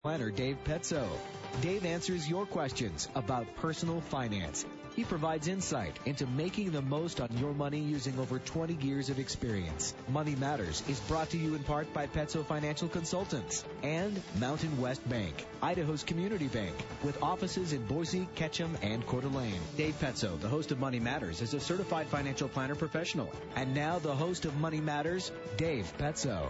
Planner Dave Petso. Dave answers your questions about personal finance. He provides insight into making the most on your money using over 20 years of experience. Money Matters is brought to you in part by Petso Financial Consultants and Mountain West Bank, Idaho's community bank, with offices in Boise, Ketchum, and Coeur d'Alene. Dave Petso, the host of Money Matters, is a certified financial planner professional. And now the host of Money Matters, Dave Petso.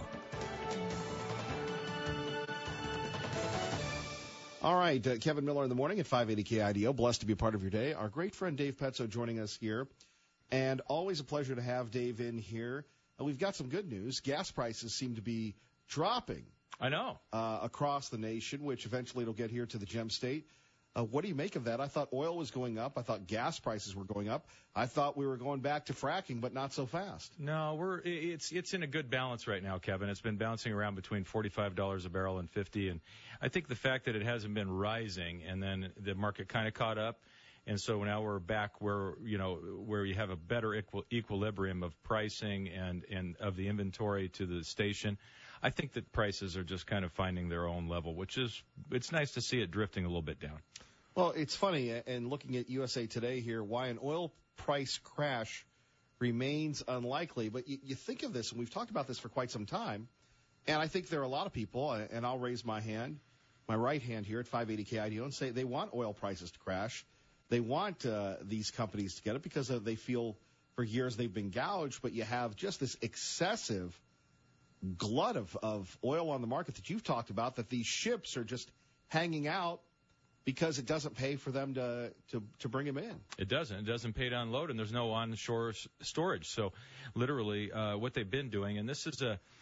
All right, Kevin Miller in the morning at 580 KIDO. Blessed to be a part of your day. Our great friend Dave Petso joining us here. And always a pleasure to have Dave in here. We've got some good news. Gas prices seem to be dropping. I know. Across the nation, which eventually it'll get here to the Gem State. What do you make of that? I thought oil was going up. I thought gas prices were going up. I thought we were going back to fracking, but not so fast. No, it's in a good balance right now, Kevin. It's been bouncing around between $45 a barrel and $50, and I think the fact that it hasn't been rising, and then the market kind of caught up, and so now we're back where you have a better equilibrium of pricing and of the inventory to the station. I think that prices are just kind of finding their own level, it's nice to see it drifting a little bit down. Well, it's funny, and looking at USA Today here, why an oil price crash remains unlikely. But you think of this, and we've talked about this for quite some time, and I think there are a lot of people, and I'll raise my hand, my right hand here at 580 KIDO, and say they want oil prices to crash. They want these companies to get it because they feel for years they've been gouged, but you have just this excessive glut of oil on the market that you've talked about, that these ships are just hanging out because it doesn't pay for them to bring them in. It doesn't. It doesn't pay to unload, and there's no onshore storage. So literally what they've been doing, and this is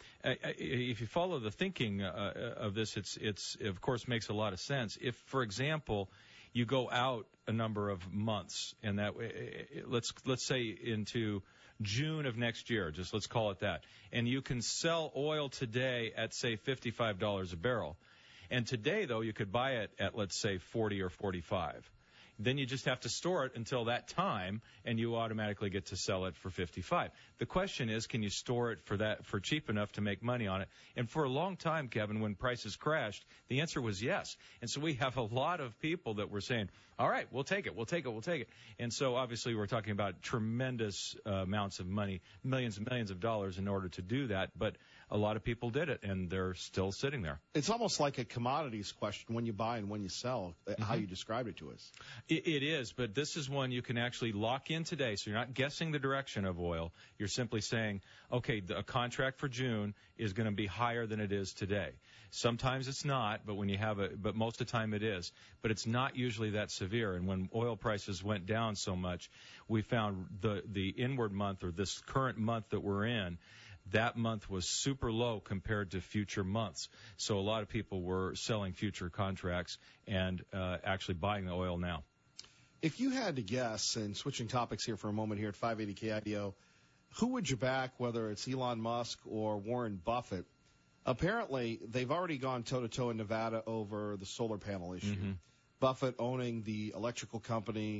if you follow the thinking of this, it's of course makes a lot of sense. If, for example, you go out a number of months, and that let's say into June of next year, just let's call it that, and you can sell oil today at, say, $55 a barrel. And today, though, you could buy it at, let's say, 40 or 45. Then you just have to store it until that time, and you automatically get to sell it for 55. The question is, can you store it for cheap enough to make money on it? And for a long time, Kevin, when prices crashed, the answer was yes. And so we have a lot of people that were saying, all right, we'll take it, we'll take it, we'll take it. And so obviously we're talking about tremendous amounts of money, millions and millions of dollars in order to do that. But a lot of people did it, and they're still sitting there. It's almost like a commodities question, when you buy and when you sell, how you described it to us. It is, but this is one you can actually lock in today, so you're not guessing the direction of oil. You're simply saying, okay, a contract for June is going to be higher than it is today. Sometimes it's not, but most of the time it is. But it's not usually that severe. And when oil prices went down so much, we found the inward month, or this current month that we're in, that month was super low compared to future months. So a lot of people were selling future contracts and actually buying the oil now. If you had to guess, and switching topics here for a moment here at 580 KIDO, who would you back, whether it's Elon Musk or Warren Buffett? Apparently, they've already gone toe-to-toe in Nevada over the solar panel issue. Mm-hmm. Buffett owning the electrical company,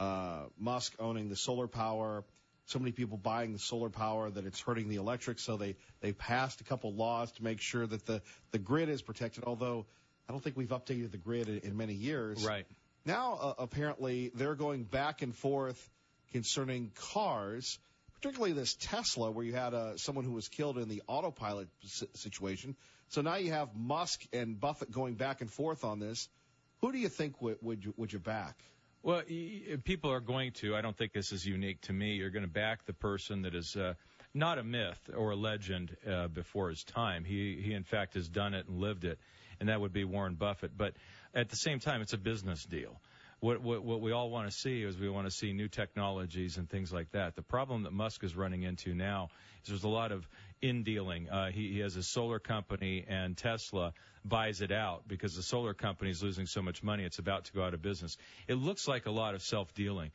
Musk owning the solar power. So many people buying the solar power that it's hurting the electric, so they passed a couple laws to make sure that the grid is protected, although I don't think we've updated the grid in many years. Right. Now, apparently, they're going back and forth concerning cars, particularly this Tesla, where you had someone who was killed in the autopilot situation. So now you have Musk and Buffett going back and forth on this. Who do you think would you back? Well, people are going to. I don't think this is unique to me. You're going to back the person that is not a myth or a legend before his time. He, in fact, has done it and lived it, and that would be Warren Buffett. But at the same time, it's a business deal. What we all want to see is we want to see new technologies and things like that. The problem that Musk is running into now is there's a lot of in-dealing. He has a solar company, and Tesla buys it out because the solar company is losing so much money it's about to go out of business. It looks like a lot of self-dealing.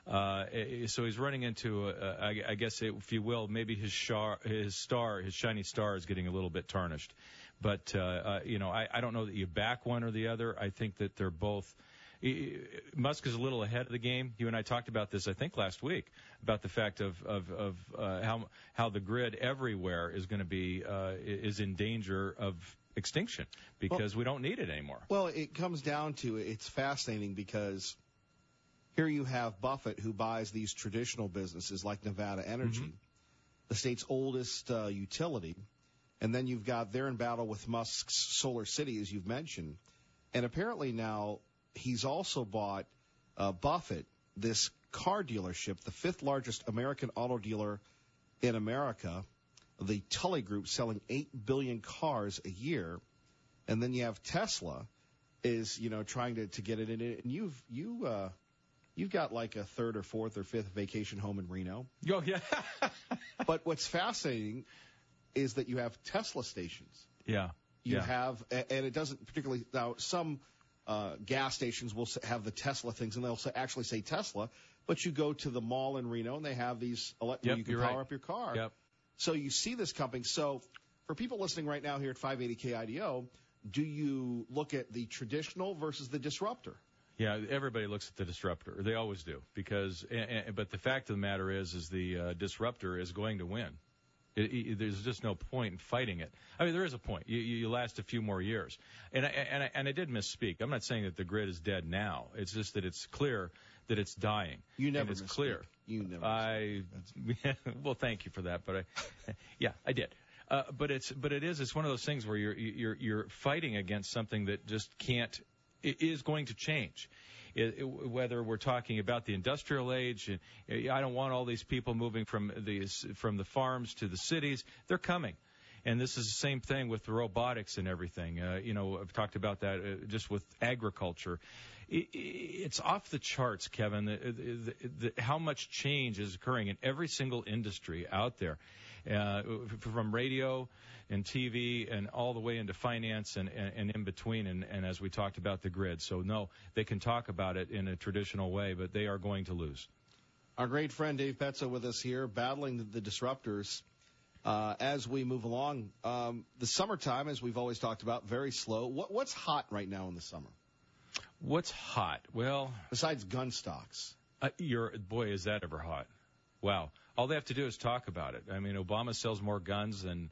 So he's running into, I guess, if you will, maybe his shiny star is getting a little bit tarnished. But, I don't know that you back one or the other. I think that they're both. Musk is a little ahead of the game. You and I talked about this, I think, last week, about the fact of how the grid everywhere is going to be is in danger of extinction because we don't need it anymore. Well, it comes down to, it's fascinating because here you have Buffett who buys these traditional businesses like Nevada Energy, the state's oldest utility, and then you've got, they're in battle with Musk's Solar City, as you've mentioned. And apparently now he's also bought Buffett, this car dealership, the fifth largest American auto dealer in America, the Tully Group, selling 8 billion cars a year. And then you have Tesla is, trying to get it in it. And you've got like a third or fourth or fifth vacation home in Reno. Oh, yeah. But what's fascinating is that you have Tesla stations. Yeah. You have, and it doesn't particularly, now some gas stations will have the Tesla things, and they'll actually say Tesla, but you go to the mall in Reno, and they have these, where you can power up your car. Yep. So you see this company. So for people listening right now here at 580 KIDO, do you look at the traditional versus the disruptor? Yeah, everybody looks at the disruptor. They always do, because. But the fact of the matter is the disruptor is going to win. There's just no point in fighting it. I mean, there is a point. You last a few more years. And I did misspeak. I'm not saying that the grid is dead now. It's just that it's clear that it's dying. You never. And it's clear. You never. Well, thank you for that. But I did. But it's one of those things where you're fighting against something that just can't. It is going to change. Whether we're talking about the industrial age, I don't want all these people moving from the farms to the cities. They're coming. And this is the same thing with the robotics and everything. I've talked about that just with agriculture. It's off the charts, Kevin, how much change is occurring in every single industry out there, from radio and TV and all the way into finance and in between, and as we talked about the grid. So, no, they can talk about it in a traditional way, but they are going to lose. Our great friend Dave Petzo with us here, battling the disruptors as we move along. The summertime, as we've always talked about, very slow. What's hot right now in the summer? What's hot? Well, besides gun stocks. Boy, is that ever hot. Wow. All they have to do is talk about it. I mean, Obama sells more guns than,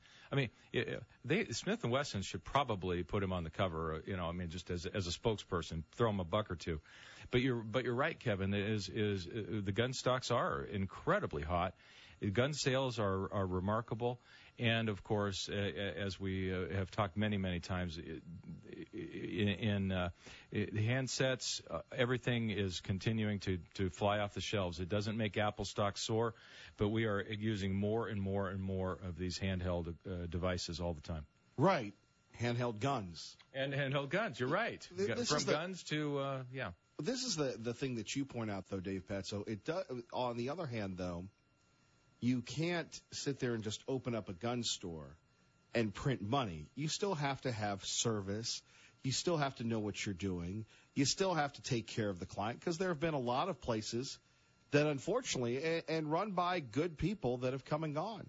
Smith & Wesson should probably put him on the cover, just as a spokesperson, throw him a buck or two. But you're right, Kevin, the gun stocks are incredibly hot. Gun sales are remarkable. And, of course, as we have talked many, many times, in handsets, everything is continuing to fly off the shelves. It doesn't make Apple stock soar, but we are using more and more and more of these handheld devices all the time. Right. Handheld guns. And handheld guns, you're right. From guns to, This is the thing that you point out, though, Dave Petzo. On the other hand, though, you can't sit there and just open up a gun store and print money. You still have to have service. You still have to know what you're doing. You still have to take care of the client, because there have been a lot of places that, unfortunately, and run by good people, that have come and gone.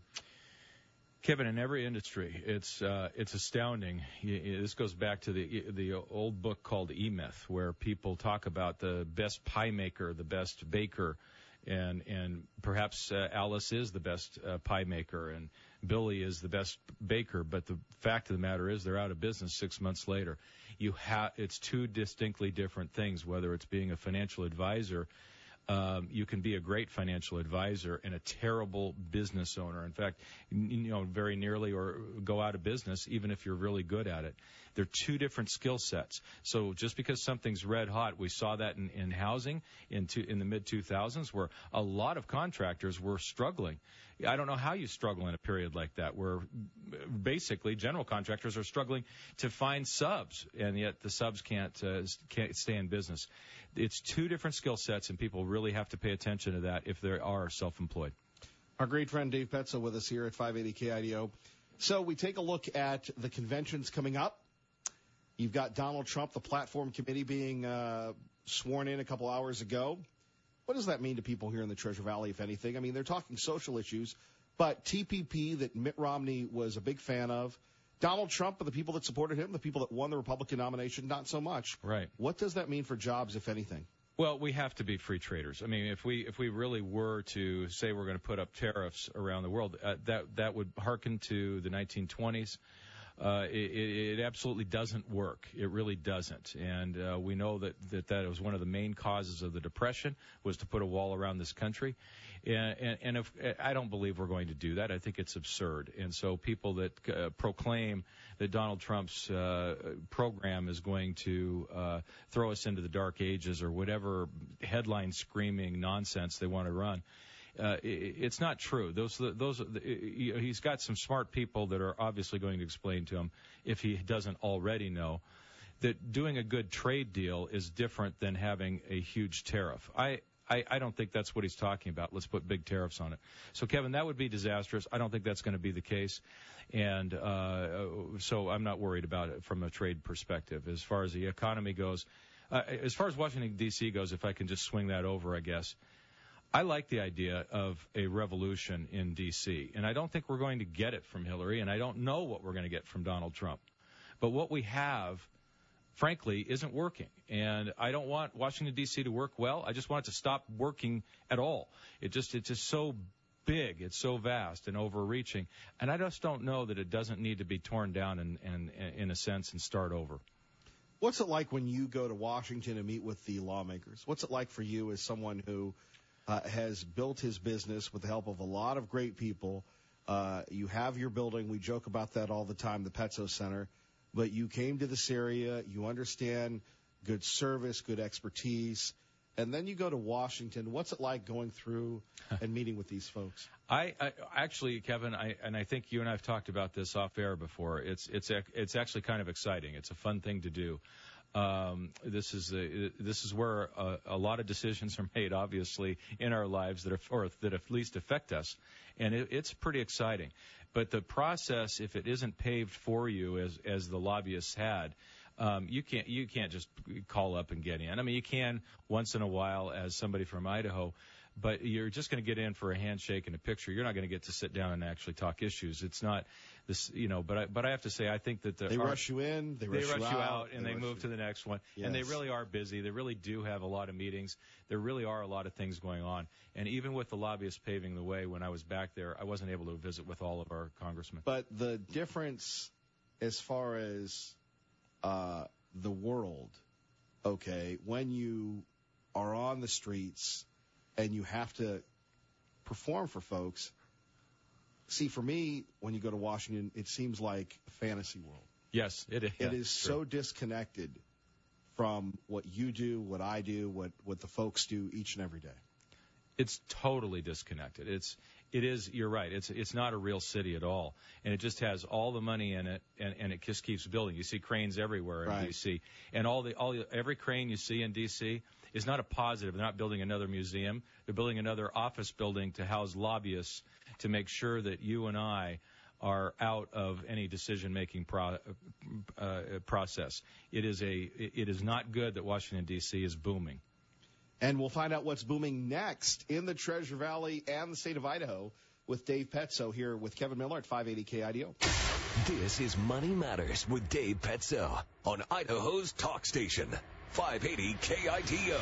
Kevin, in every industry, it's astounding. This goes back to the old book called E-Myth, where people talk about the best pie maker, the best baker, and perhaps Alice is the best pie maker and Billy is the best baker, but the fact of the matter is they're out of business 6 months later. It's two distinctly different things, whether it's being a financial advisor. You can be a great financial advisor and a terrible business owner. In fact, very nearly, or go out of business, even if you're really good at it. They're two different skill sets. So just because something's red hot, we saw that in housing in the mid-2000s, where a lot of contractors were struggling. I don't know how you struggle in a period like that, where basically general contractors are struggling to find subs, and yet the subs can't stay in business. It's two different skill sets, and people really have to pay attention to that if they are self-employed. Our great friend Dave Petzo with us here at 580 KIDO. So we take a look at the conventions coming up. You've got Donald Trump, the platform committee, being sworn in a couple hours ago. What does that mean to people here in the Treasure Valley, if anything? I mean, they're talking social issues, but TPP that Mitt Romney was a big fan of, Donald Trump and the people that supported him, the people that won the Republican nomination, not so much. Right. What does that mean for jobs, if anything? Well, we have to be free traders. I mean, if we really were to say we're going to put up tariffs around the world, that would hearken to the 1920s. It absolutely doesn't work. It really doesn't. And we know that was one of the main causes of the Depression, was to put a wall around this country. And if, I don't believe we're going to do that. I think it's absurd. And so people that proclaim that Donald Trump's program is going to throw us into the dark ages or whatever headline screaming nonsense they want to run, it's not true. He's got some smart people that are obviously going to explain to him, if he doesn't already know, that doing a good trade deal is different than having a huge tariff. I don't think that's what he's talking about. Let's put big tariffs on it. So, Kevin, that would be disastrous. I don't think that's going to be the case. And so I'm not worried about it from a trade perspective. As far as the economy goes, as far as Washington, D.C. goes, if I can just swing that over, I guess, I like the idea of a revolution in D.C., and I don't think we're going to get it from Hillary, and I don't know what we're going to get from Donald Trump. But what we have, frankly, isn't working. And I don't want Washington, D.C. to work well. I just want it to stop working at all. It's just so big. It's so vast and overreaching. And I just don't know that it doesn't need to be torn down and in a sense, and start over. What's it like when you go to Washington and meet with the lawmakers? What's it like for you as someone who has built his business with the help of a lot of great people? You have your building. We joke about that all the time, the Petso Center. But you came to this area. You understand good service, good expertise. And then you go to Washington. What's it like going through and meeting with these folks? I actually, Kevin, I think you and I have talked about this off air before. It's actually kind of exciting. It's a fun thing to do. This is where a lot of decisions are made, obviously, in our lives that at least affect us, and it's pretty exciting. But the process, if it isn't paved for you, as the lobbyists had, you can't just call up and get in. I mean, you can once in a while as somebody from Idaho, but you're just going to get in for a handshake and a picture. You're not going to get to sit down and actually talk issues. It's not this, But I have to say, I think that they rush you in, they rush you out, and they move to the next one. Yes. And they really are busy. They really do have a lot of meetings. There really are a lot of things going on. And even with the lobbyists paving the way, when I was back there, I wasn't able to visit with all of our congressmen. But the difference, as far as the world, okay, when you are on the streets and you have to perform for folks. See, for me, when you go to Washington, it seems like a fantasy world. Yes, it is. It is so disconnected from what you do, what I do, what the folks do each and every day. It's totally disconnected. It is. You're right. It's not a real city at all, and it just has all the money in it, and it just keeps building. You see cranes everywhere in D.C., and every crane you see in D.C. is not a positive. They're not building another museum. They're building another office building to house lobbyists to make sure that you and I are out of any decision-making process. It is not good that Washington, D.C. is booming. And we'll find out what's booming next in the Treasure Valley and the state of Idaho with Dave Petso here with Kevin Miller at 580 KIDO. This is Money Matters with Dave Petso on Idaho's talk station, 580 KIDO.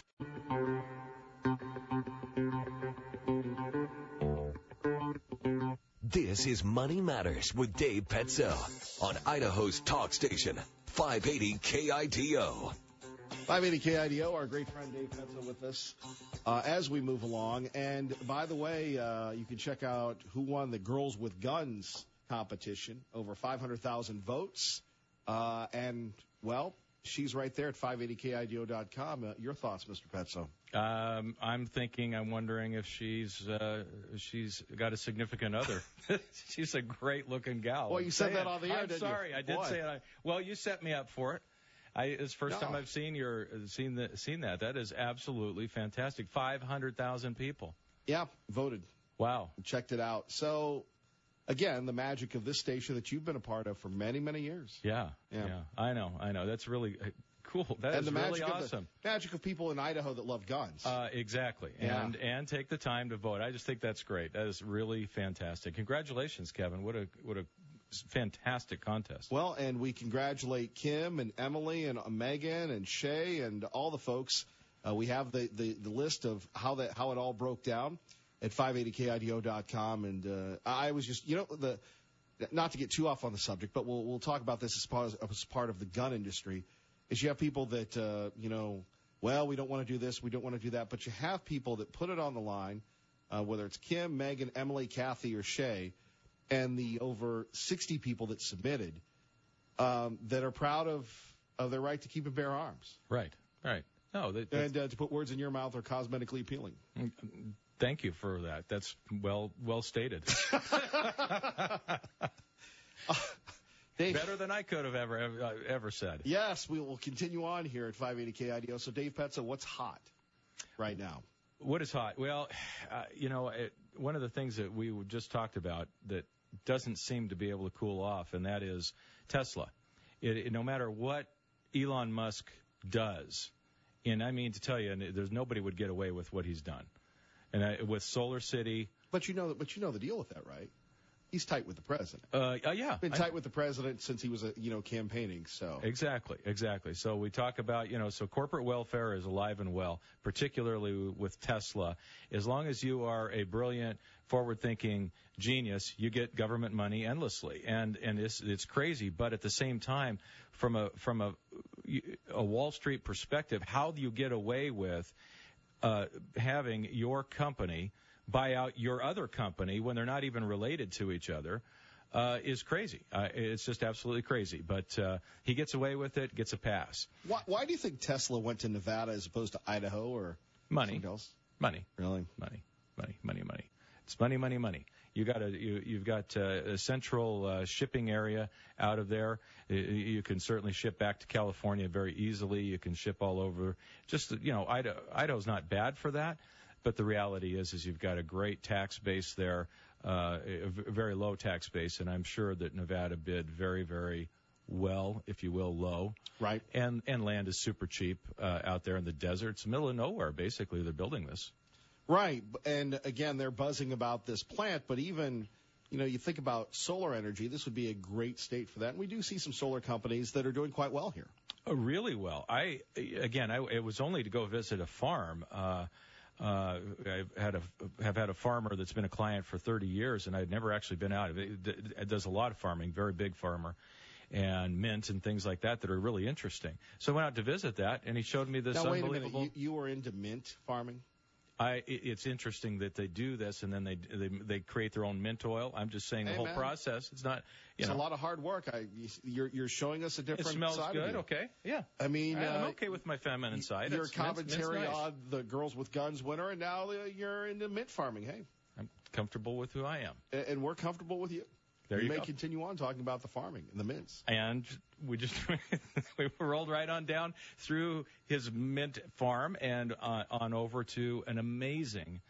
This is Money Matters with Dave Petso on Idaho's talk station, 580 KIDO. 580 KIDO, our great friend Dave Petso with us as we move along. And by the way, you can check out who won the Girls with Guns competition, over 500,000 votes. And, well, she's right there at 580KIDO.com. Your thoughts, Mr. Petso? I'm wondering if she's got a significant other. She's a great-looking gal. Well, you said that on the air, didn't you? I'm sorry, I did say it. Well, you set me up for it. It's the first time I've seen that. That is absolutely fantastic. 500,000 people. Yeah, voted. Wow. Checked it out. So, again, the magic of this station that you've been a part of for many, many years. Yeah. I know. That's really cool. That is really awesome. The magic of people in Idaho that love guns. Exactly. Yeah. And take the time to vote. I just think that's great. That is really fantastic. Congratulations, Kevin. What a fantastic contest. Well, and we congratulate Kim and Emily and Megan and Shay and all the folks. We have the list of how it all broke down at 580KIDO.com. And I was just, not to get too off on the subject, but we'll talk about this as part of the gun industry, is you have people that, well, we don't want to do this, we don't want to do that, but you have people that put it on the line, whether it's Kim, Megan, Emily, Kathy, or Shay, and the over 60 people that submitted that are proud of their right to keep and bear arms. Right. No, and to put words in your mouth are cosmetically appealing. Thank you for that. That's well stated. Dave, better than I could have ever said. Yes, we will continue on here at 580 KIDO. So, Dave Petzo, what's hot right now? What is hot? Well, one of the things that we just talked about that doesn't seem to be able to cool off, and that is Tesla. No matter what Elon Musk does, and I mean to tell you, there's nobody would get away with what he's done. And with Solar City. But you know the deal with that, right? He's tight with the president. Yeah. Been tight with the president since he was, campaigning. So exactly. So we talk about, so corporate welfare is alive and well, particularly with Tesla. As long as you are a brilliant, forward-thinking genius, you get government money endlessly, and it's crazy. But at the same time, from a Wall Street perspective, how do you get away with having your company buy out your other company when they're not even related to each other is crazy. It's just absolutely crazy. But he gets away with it, gets a pass. Why do you think Tesla went to Nevada as opposed to Idaho or something else? Money. Really? Money. It's money. You've got a central shipping area out of there. You can certainly ship back to California very easily. You can ship all over. Just Idaho's not bad for that. But the reality is you've got a great tax base there, a very low tax base, and I'm sure that Nevada bid very, very well, if you will, low. Right. And land is super cheap out there in the desert. It's the middle of nowhere, basically. They're building this. Right. And, again, they're buzzing about this plant, but even, you think about solar energy, this would be a great state for that. And we do see some solar companies that are doing quite well here. Really well. It was only to go visit a farm. I have had a farmer that's been a client for 30 years, and I'd never actually been out. It does a lot of farming, very big farmer, and mint and things like that are really interesting. So I went out to visit that, and he showed me this unbelievable. Wait a minute. You were into mint farming? It's interesting that they do this, and then they create their own mint oil. I'm just saying the whole process. It's not. It's a lot of hard work. You're showing us a different side. It smells good. Okay. Yeah. I mean, I'm okay with my feminine side. Your commentary nice. on the Girls with Guns winner, and now you're into mint farming. Hey, I'm comfortable with who I am, and we're comfortable with you. There you may go. Continue on talking about the farming and the mints. And we rolled right on down through his mint farm and on over to an amazing,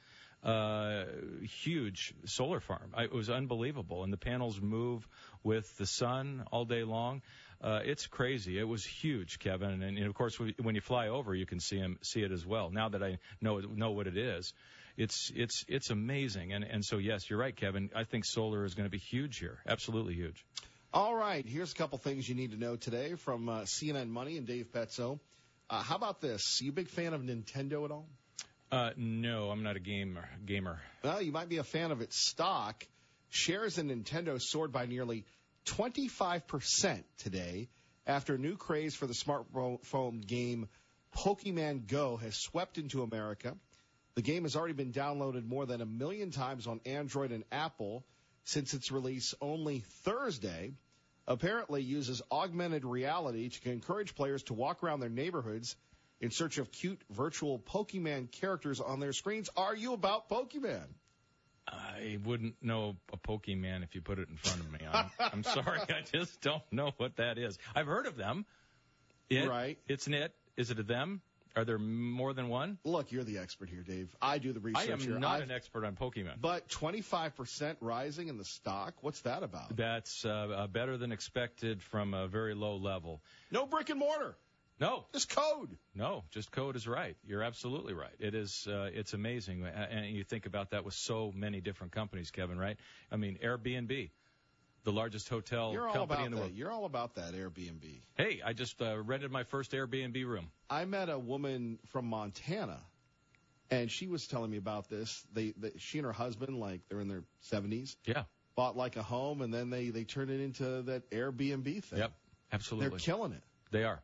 huge solar farm. It was unbelievable. And the panels move with the sun all day long. It's crazy. It was huge, Kevin. And of course, when you fly over, you can see it as well. Now that I know what it is. It's amazing. And so, yes, you're right, Kevin. I think solar is going to be huge here. Absolutely huge. All right. Here's a couple things you need to know today from CNN Money and Dave Petzo. How about this? Are you a big fan of Nintendo at all? No, I'm not a gamer. Well, you might be a fan of its stock. Shares in Nintendo soared by nearly 25% today after a new craze for the smartphone game Pokemon Go has swept into America. The game has already been downloaded more than 1 million times on Android and Apple since its release only Thursday. Apparently uses augmented reality to encourage players to walk around their neighborhoods in search of cute virtual Pokemon characters on their screens. Are you about Pokemon? I wouldn't know a Pokemon if you put it in front of me. I'm sorry. I just don't know what that is. I've heard of them. Right. It's an it. Is it a them? Are there more than one? Look, you're the expert here, Dave. I do the research. I am not an expert on Pokemon. But 25% rising in the stock, what's that about? That's better than expected from a very low level. No brick and mortar. No. Just code. No, just code is right. You're absolutely right. It is. It's amazing. And you think about that with so many different companies, Kevin, right? I mean, Airbnb, the largest hotel company in the world. You're all about that Airbnb. Hey, I just rented my first Airbnb room. I met a woman from Montana, and she was telling me about this. She and her husband, like they're in their 70s. Yeah. bought like a home, and then they turn it into that Airbnb thing. Yep, absolutely. They're killing it. They are.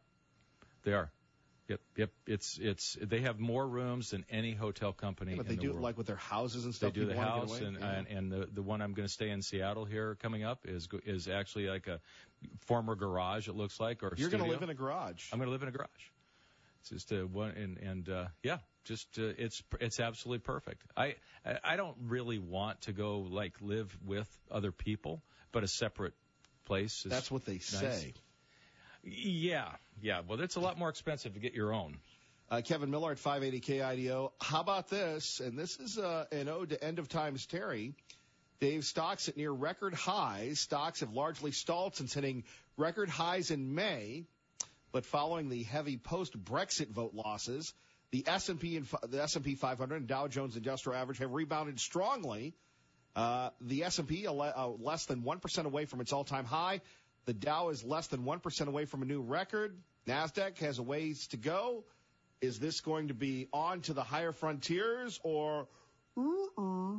Yep. It's they have more rooms than any hotel company in the world. But they do it like with their houses and stuff. They do the People wanna house, get away. and the one I'm going to stay in Seattle here coming up is actually like a former garage. It looks like, or You're going to live in a garage. I'm going to live in a garage. It's just it's absolutely perfect. I don't really want to go like live with other people, but a separate place is That's what they nice. say. Yeah. Well, it's a lot more expensive to get your own. Kevin Miller at 580 KIDO. How about this? And this is an ode to End of Times Terry. Dave, stocks at near record highs. Stocks have largely stalled since hitting record highs in May. But following the heavy post-Brexit vote losses, the S&P 500 and Dow Jones Industrial Average have rebounded strongly. The S&P less than 1% away from its all-time high. The Dow is less than 1% away from a new record. NASDAQ has a ways to go. Is this going to be on to the higher frontiers or? Who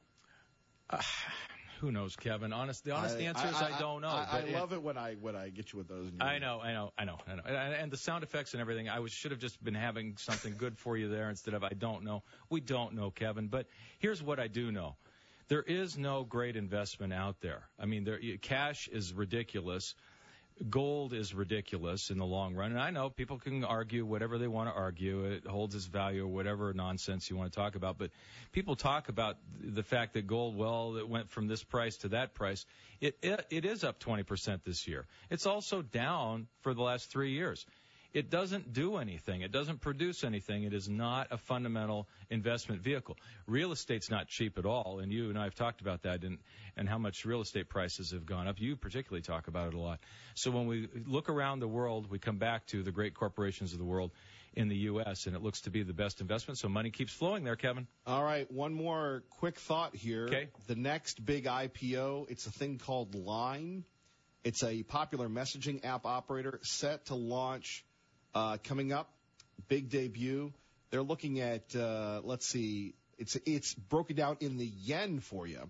knows, Kevin? The honest answer is I don't know. I love it when I get you with those. I know. And the sound effects and everything, should have just been having something good for you there instead of I don't know. We don't know, Kevin. But here's what I do know. There is no great investment out there. I mean, cash is ridiculous. Gold is ridiculous in the long run. And I know people can argue whatever they want to argue. It holds its value or whatever nonsense you want to talk about. But people talk about the fact that gold, it went from this price to that price. It is up 20% this year. It's also down for the last 3 years. It doesn't do anything. It doesn't produce anything. It is not a fundamental investment vehicle. Real estate's not cheap at all, and you and I have talked about that and how much real estate prices have gone up. You particularly talk about it a lot. So when we look around the world, we come back to the great corporations of the world in the U.S., and it looks to be the best investment, so money keeps flowing there, Kevin. All right, one more quick thought here. Okay. The next big IPO, it's a thing called Line. It's a popular messaging app operator set to launch coming up, big debut. They're looking at, let's see, it's broken down in the yen for you.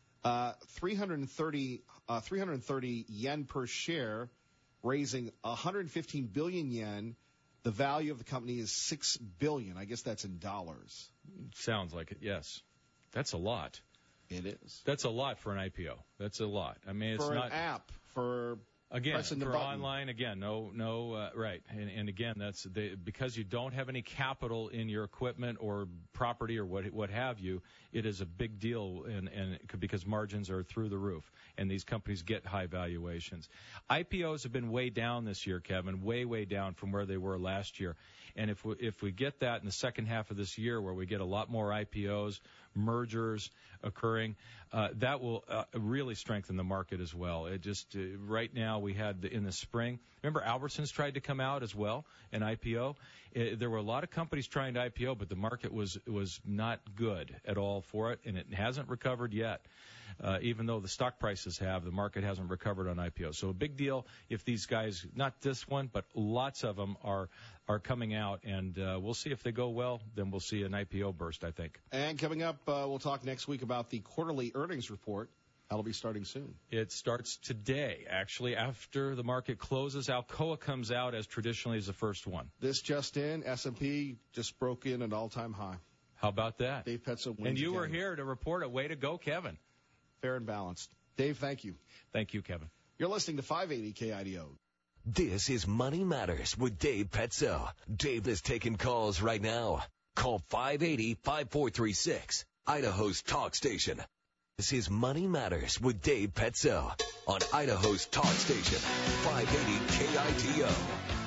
330 yen per share, raising 115 billion yen. The value of the company is $6 billion. I guess that's in dollars. Sounds like it, yes. That's a lot. It is. That's a lot for an IPO. That's a lot. I mean, it's for not an app, for pressing the for button. online, again, right. And again, because you don't have any capital in your equipment or property or what have you, it is a big deal, because margins are through the roof, and these companies get high valuations. IPOs have been way down this year, Kevin, way down from where they were last year. And if we get that in the second half of this year, where we get a lot more IPOs, mergers occurring, that will really strengthen the market as well. It just right now we had in the spring. Remember, Albertsons tried to come out as well, an IPO. There were a lot of companies trying to IPO, but the market was not good at all for it, and it hasn't recovered yet. Even though the stock prices have, the market hasn't recovered on IPO. So a big deal if these guys, not this one, but lots of them are coming out, and we'll see if they go well. Then we'll see an IPO burst, I think. And coming up, we'll talk next week about the quarterly earnings report. That'll be starting soon. It starts today, actually, after the market closes. Alcoa comes out as traditionally as the first one. This just in, S&P just broke in an all-time high. How about that? Dave Petzo wins And you again. were here to report it. Way to go, Kevin. Fair and balanced. Dave, thank you. Thank you, Kevin. You're listening to 580 KIDO. This is Money Matters with Dave Petzo. Dave is taking calls right now. Call 580-5436, Idaho's talk station. This is Money Matters with Dave Petzo on Idaho's talk station, 580 KIDO.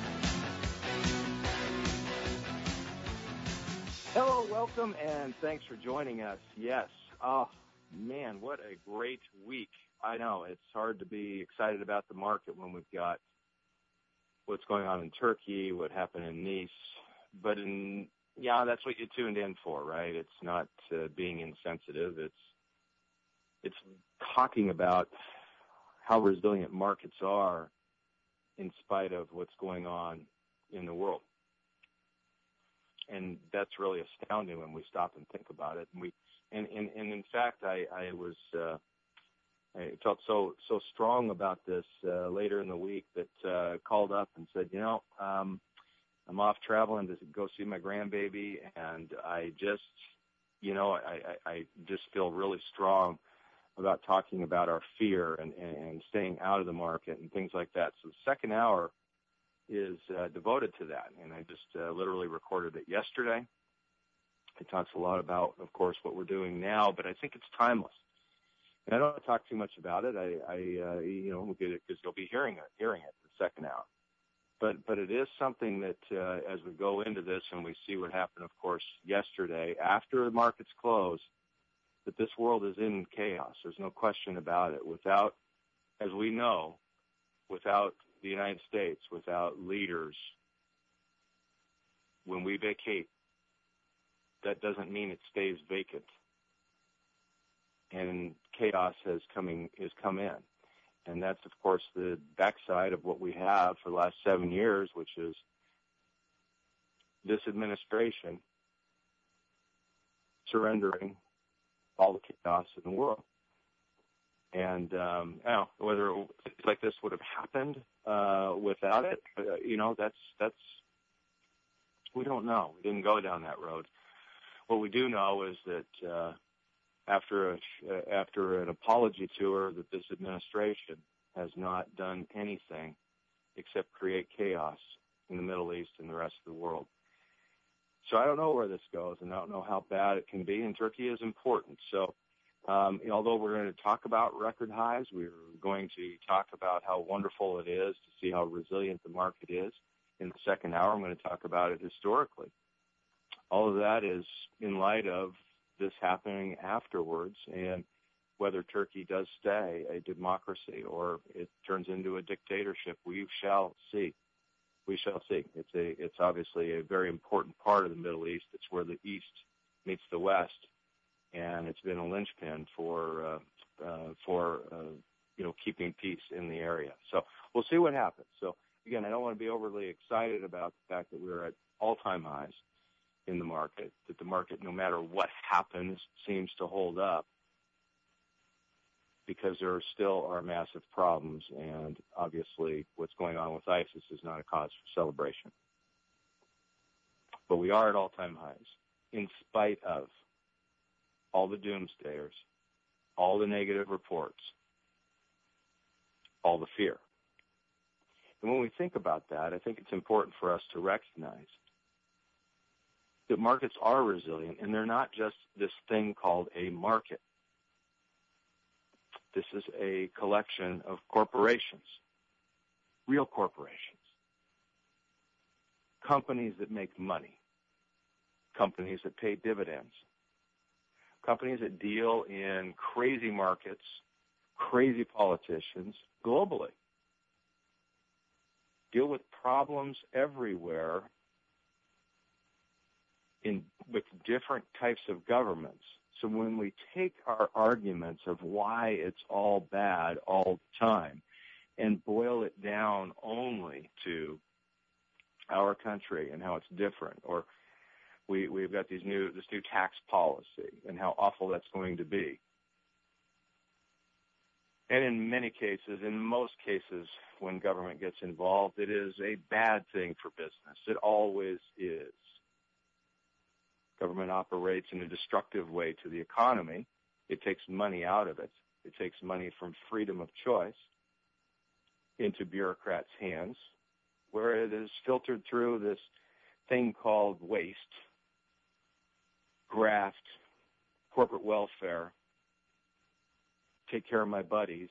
Hello, welcome, and thanks for joining us. Yes. Oh, man, what a great week. I know it's hard to be excited about the market when we've got what's going on in Turkey, what happened in Nice. But that's what you tuned in for, right? It's not being insensitive. It's talking about how resilient markets are in spite of what's going on in the world. And that's really astounding when we stop and think about it. And in fact, I was I felt so strong about this later in the week that called up and said, I'm off traveling to go see my grandbaby, and I just, I just feel really strong about talking about our fear and staying out of the market and things like that. So the second hour is devoted to that, and I just literally recorded it yesterday. It talks a lot about, of course, what we're doing now, but I think it's timeless. And I don't want to talk too much about it. Because you'll be hearing it the second hour. But it is something that as we go into this and we see what happened, of course, yesterday after the markets close, that this world is in chaos. There's no question about it. Without, as we know, without the United States, without leaders, when we vacate, that doesn't mean it stays vacant. And chaos is come in. And that's, of course, the backside of what we have for the last 7 years, which is this administration surrendering all the chaos in the world. And whether things like this would have happened without it, that's we don't know. We didn't go down that road. What we do know is that after an apology tour, that this administration has not done anything except create chaos in the Middle East and the rest of the world. So I don't know where this goes, and I don't know how bad it can be, and Turkey is important. So although we're going to talk about record highs, we're going to talk about how wonderful it is to see how resilient the market is. In the second hour, I'm going to talk about it historically. All of that is in light of this happening afterwards, and whether Turkey does stay a democracy or it turns into a dictatorship, we shall see. We shall see. It's obviously a very important part of the Middle East. It's where the East meets the West, and it's been a linchpin for keeping peace in the area. So we'll see what happens. So again, I don't want to be overly excited about the fact that we're at all-time highs in the market, that the market, no matter what happens, seems to hold up, because there still are massive problems, and obviously what's going on with ISIS is not a cause for celebration. But we are at all-time highs, in spite of all the doomsdayers, all the negative reports, all the fear. And when we think about that, I think it's important for us to recognize that markets are resilient, and they're not just this thing called a market. This is a collection of corporations, real corporations, companies that make money, companies that pay dividends, companies that deal in crazy markets, crazy politicians globally, deal with problems everywhere with different types of governments. So when we take our arguments of why it's all bad all the time and boil it down only to our country and how it's different, or we've got this new tax policy and how awful that's going to be. And in many cases, in most cases, when government gets involved, it is a bad thing for business. It always is. Government operates in a destructive way to the economy. It takes money out of it. It takes money from freedom of choice into bureaucrats' hands, where it is filtered through this thing called waste, graft, corporate welfare, take care of my buddies,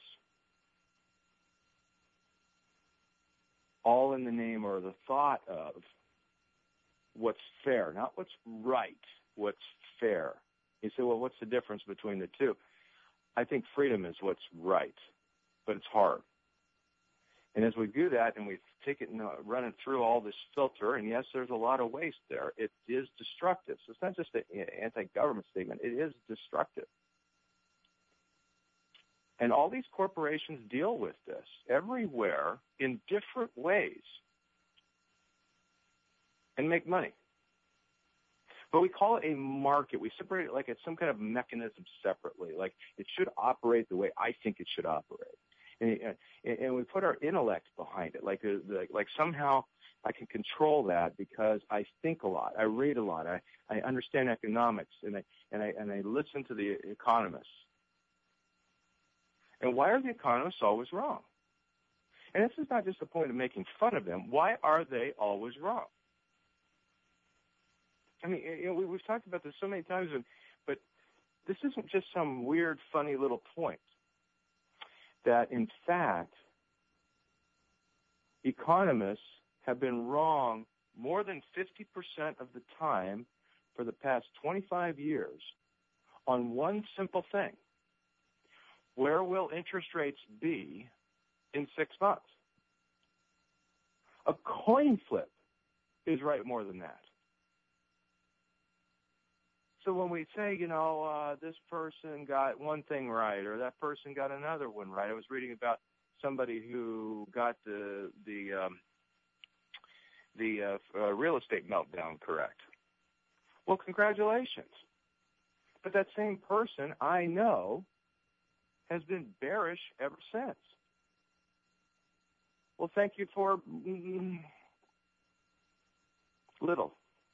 all in the name or the thought of what's fair, not what's right, what's fair. You say, well, what's the difference between the two? I think freedom is what's right, but it's hard. And as we do that and we take it and run it through all this filter, and yes, there's a lot of waste there, it is destructive. So it's not just an anti-government statement. It is destructive. And all these corporations deal with this everywhere in different ways and make money. But we call it a market. We separate it like it's some kind of mechanism separately, like it should operate the way I think it should operate. And we put our intellect behind it, like somehow I can control that because I think a lot, I read a lot, I understand economics, and I listen to the economists. And why are the economists always wrong? And this is not just a point of making fun of them. Why are they always wrong? I mean, we've talked about this so many times, but this isn't just some weird, funny little point. That, in fact, economists have been wrong more than 50% of the time for the past 25 years on one simple thing. Where will interest rates be in 6 months? A coin flip is right more than that. So when we say, this person got one thing right or that person got another one right, I was reading about somebody who got the real estate meltdown correct. Well, congratulations. But that same person, I know, has been bearish ever since. Well, thank you for little.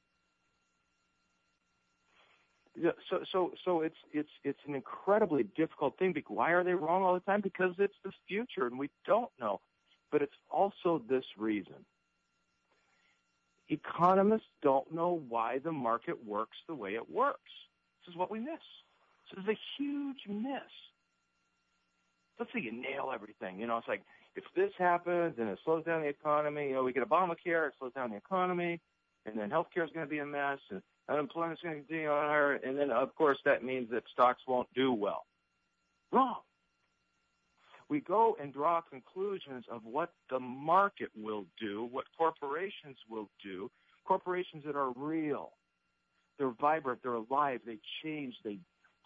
So it's an incredibly difficult thing. Why are they wrong all the time? Because it's the future, and we don't know. But it's also this reason. Economists don't know why the market works the way it works. This is what we miss. This is a huge miss. Let's say you nail everything. It's like, if this happens and it slows down the economy, we get Obamacare, it slows down the economy, and then healthcare is going to be a mess, and unemployment is going to continue on higher, and then, of course, that means that stocks won't do well. Wrong. We go and draw conclusions of what the market will do, what corporations will do, corporations that are real. They're vibrant, they're alive, they change, they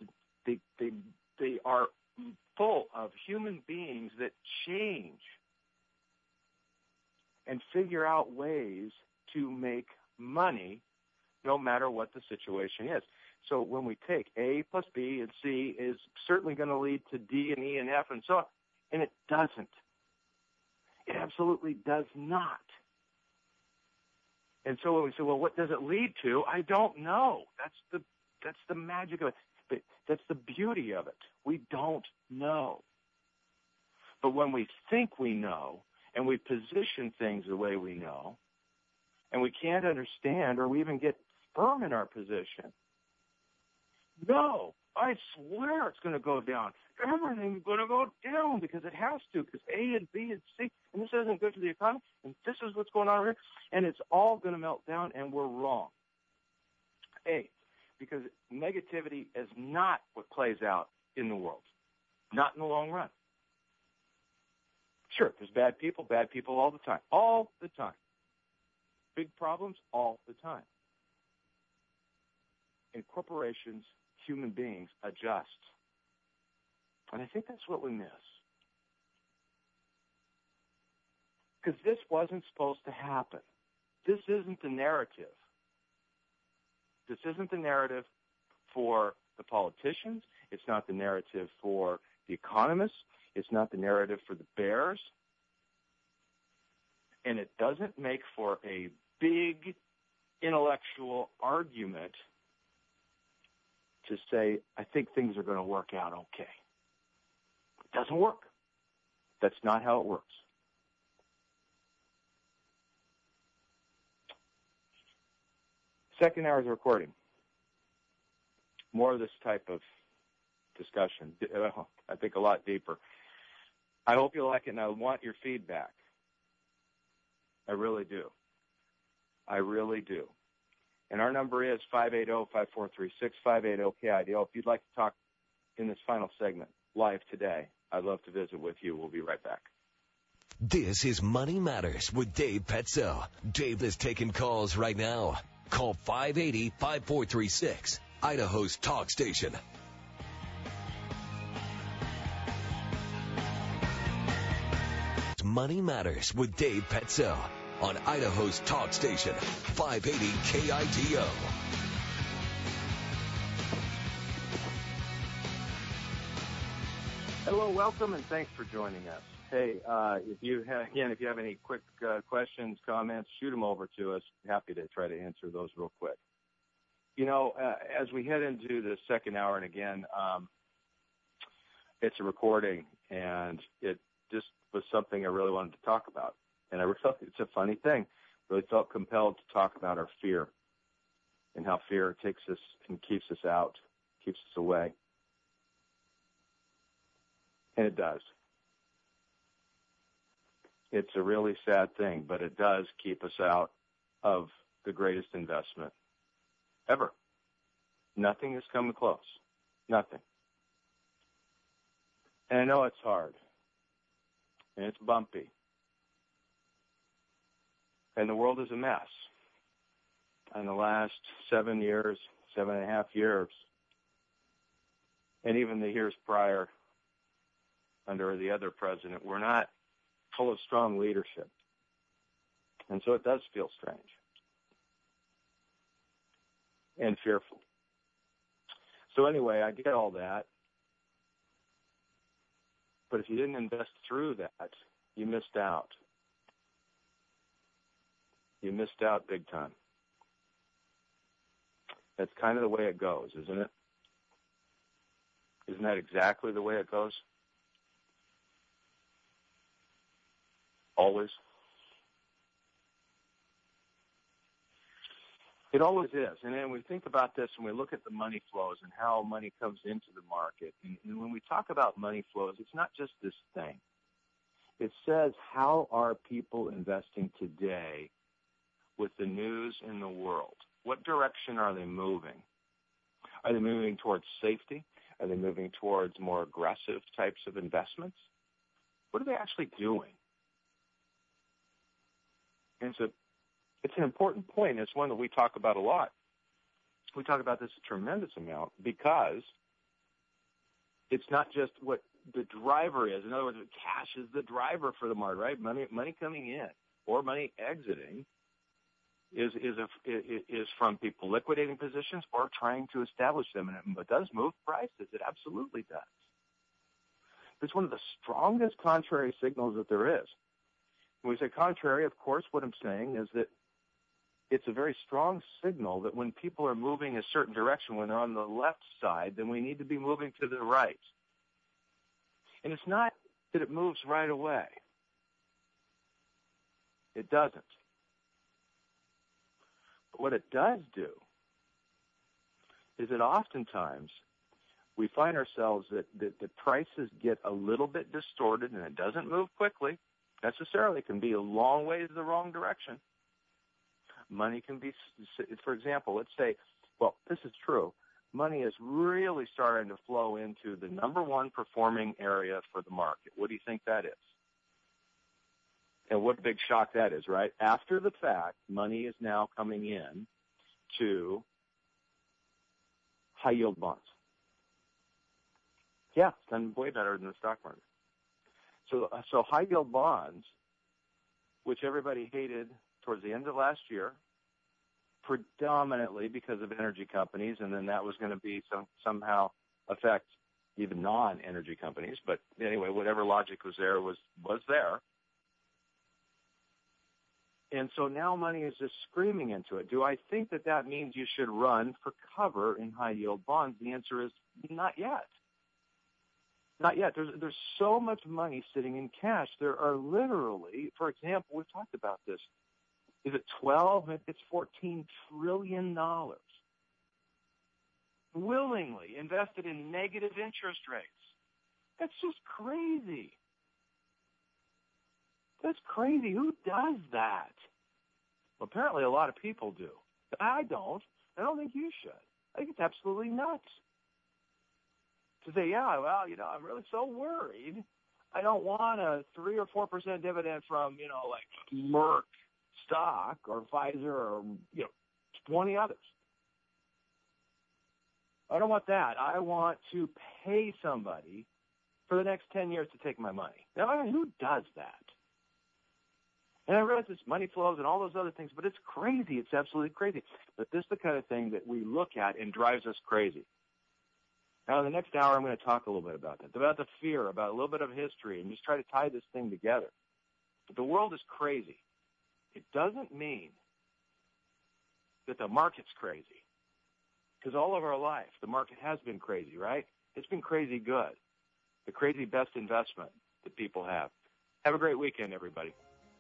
are full of human beings that change and figure out ways to make money no matter what the situation is. So when we take A plus B and C is certainly going to lead to D and E and F and so on, and it doesn't. It absolutely does not. And so when we say, well, what does it lead to? I don't know. That's the magic of it. But that's the beauty of it. We don't know. But when we think we know and we position things the way we know, and we can't understand or we even get firm in our position, no, I swear it's going to go down. Everything's going to go down because it has to, because A and B and C, and this isn't good for the economy, and this is what's going on here, and it's all going to melt down, and we're wrong. A, because negativity is not what plays out in the world, not in the long run. Sure, there's bad people all the time. Big problems all the time. In corporations, human beings adjust. And I think that's what we miss. Because this wasn't supposed to happen. This isn't the narrative. This isn't the narrative for the politicians. It's not the narrative for the economists. It's not the narrative for the bears. And it doesn't make for a big intellectual argument to say, I think things are going to work out okay. It doesn't work. That's not how it works. Second hour's recording. More of this type of discussion. I think a lot deeper. I hope you like it, and I want your feedback. I really do. I really do. And our number is 580-5436, 580-KIDO. If you'd like to talk in this final segment live today, I'd love to visit with you. We'll be right back. This is Money Matters with Dave Petzo. Dave is taking calls right now. Call 580-5436, Idaho's talk station. Money Matters with Dave Petzo on Idaho's talk station, 580 KIDO. Hello, welcome, and thanks for joining us. Hey, if you have any quick questions, comments, shoot them over to us. Happy to try to answer those real quick. As we head into the second hour, and again, it's a recording, and it just was something I really wanted to talk about. And it's a funny thing. Really felt compelled to talk about our fear and how fear takes us and keeps us out, keeps us away. And it does. It's a really sad thing, but it does keep us out of the greatest investment ever. Nothing has come close. Nothing. And I know it's hard. And it's bumpy. And the world is a mess. In the last 7 years, 7.5 years, and even the years prior, under the other president, we're not full of strong leadership. And so it does feel strange and fearful. So anyway, I get all that. But if you didn't invest through that, you missed out. You missed out big time. That's kind of the way it goes, isn't it? Isn't that exactly the way it goes? Always. It always is. And then we think about this and we look at the money flows and how money comes into the market. And when we talk about money flows, it's not just this thing. It says, how are people investing today with the news in the world? What direction are they moving? Are they moving towards safety? Are they moving towards more aggressive types of investments? What are they actually doing? And it's an important point. It's one that we talk about a lot. We talk about this a tremendous amount because it's not just what the driver is. In other words, cash is the driver for the market, right? Money coming in or money exiting is from people liquidating positions or trying to establish them. And it does move prices. It absolutely does. It's one of the strongest contrary signals that there is. When we say contrary, of course, what I'm saying is that it's a very strong signal that when people are moving a certain direction, when they're on the left side, then we need to be moving to the right. And it's not that it moves right away. It doesn't. But what it does do is that oftentimes we find ourselves that the prices get a little bit distorted, and it doesn't move quickly. Necessarily, it can be a long ways the wrong direction. Money can be, for example, let's say, well, this is true. Money is really starting to flow into the number one performing area for the market. What do you think that is? And what a big shock that is, right? After the fact, money is now coming in to high yield bonds. Yeah, it's done way better than the stock market. So high yield bonds, which everybody hated towards the end of last year, predominantly because of energy companies, and then that was going to be somehow affect even non-energy companies. But anyway, whatever logic was there was there. And so now money is just screaming into it. Do I think that means you should run for cover in high yield bonds? The answer is not yet. Not yet. There's so much money sitting in cash. There are literally, for example, we've talked about this. Is it 12? Maybe it's $14 trillion willingly invested in negative interest rates. That's just crazy. That's crazy. Who does that? Well, apparently a lot of people do. I don't. I don't think you should. I think it's absolutely nuts. To say, yeah, well, I'm really so worried. I don't want a 3 or 4% dividend from, like Merck stock or Pfizer or, 20 others. I don't want that. I want to pay somebody for the next 10 years to take my money. Now, who does that? And I realize it's money flows and all those other things, but it's crazy. It's absolutely crazy. But this is the kind of thing that we look at and drives us crazy. Now, in the next hour, I'm going to talk a little bit about that, about the fear, about a little bit of history, and just try to tie this thing together. But the world is crazy. It doesn't mean that the market's crazy. Because all of our life, the market has been crazy, right? It's been crazy good. The crazy best investment that people have. Have a great weekend, everybody.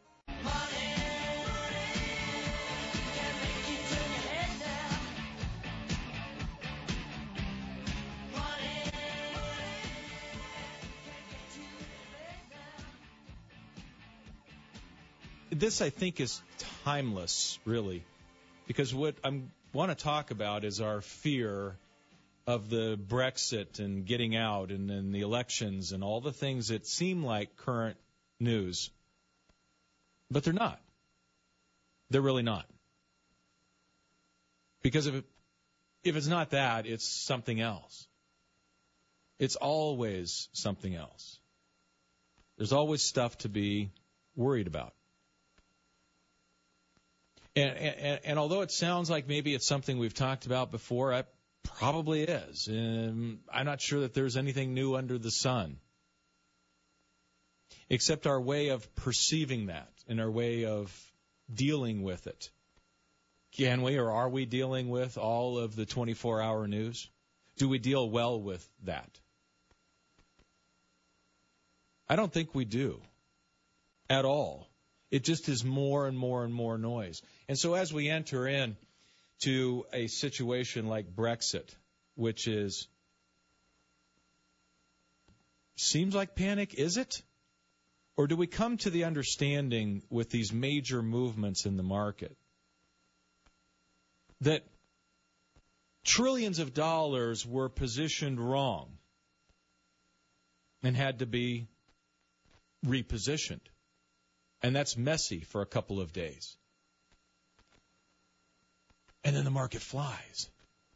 This, I think, is timeless, really, because what I want to talk about is our fear of the Brexit and getting out and then the elections and all the things that seem like current news. But they're not. They're really not. Because if it's not that, it's something else. It's always something else. There's always stuff to be worried about. And although it sounds like maybe it's something we've talked about before, it probably is. I'm not sure that there's anything new under the sun, except our way of perceiving that and our way of dealing with it. Can we or are we dealing with all of the 24-hour news? Do we deal well with that? I don't think we do at all. It just is more and more and more noise. And so as we enter in to a situation like Brexit, which seems like panic, is it? Or do we come to the understanding with these major movements in the market that trillions of dollars were positioned wrong and had to be repositioned? And that's messy for a couple of days. And then the market flies.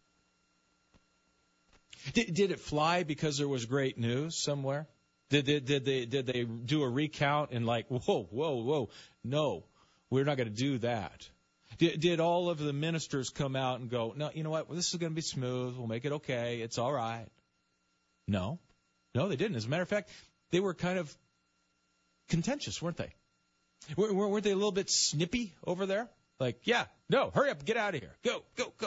Did it fly because there was great news somewhere? Did they do a recount and like, whoa, no, we're not going to do that? Did all of the ministers come out and go, no, you know what, this is going to be smooth, we'll make it okay, it's all right? No, they didn't. As a matter of fact, they were kind of contentious, weren't they? Weren't they a little bit snippy over there? Like, yeah, no, hurry up, get out of here. Go.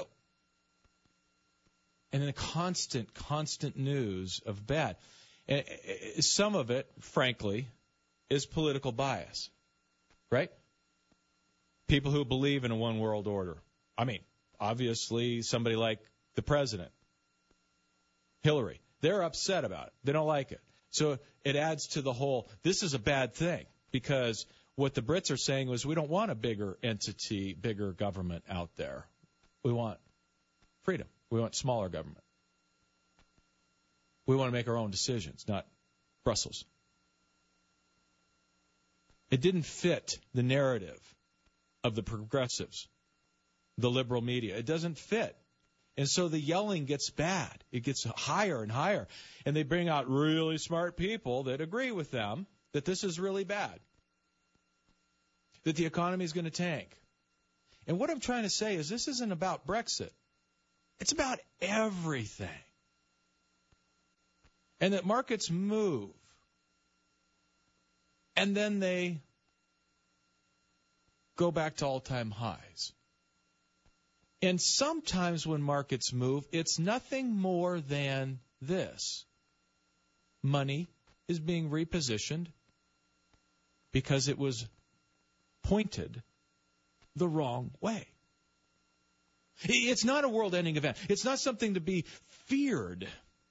And then the constant news of bad. And some of it, frankly, is political bias, right? People who believe in a one-world order. I mean, obviously, somebody like the president, Hillary, they're upset about it. They don't like it. So it adds to the whole, this is a bad thing, because what the Brits are saying was we don't want a bigger entity, bigger government out there. We want freedom. We want smaller government. We want to make our own decisions, not Brussels. It didn't fit the narrative of the progressives, the liberal media. It doesn't fit. And so the yelling gets bad. It gets higher and higher. And they bring out really smart people that agree with them that this is really bad, that the economy is going to tank. And what I'm trying to say is this isn't about Brexit. It's about everything. And that markets move. And then they go back to all-time highs. And sometimes when markets move, it's nothing more than this. Money is being repositioned because it was pointed the wrong way. It's not a world-ending event. It's not something to be feared.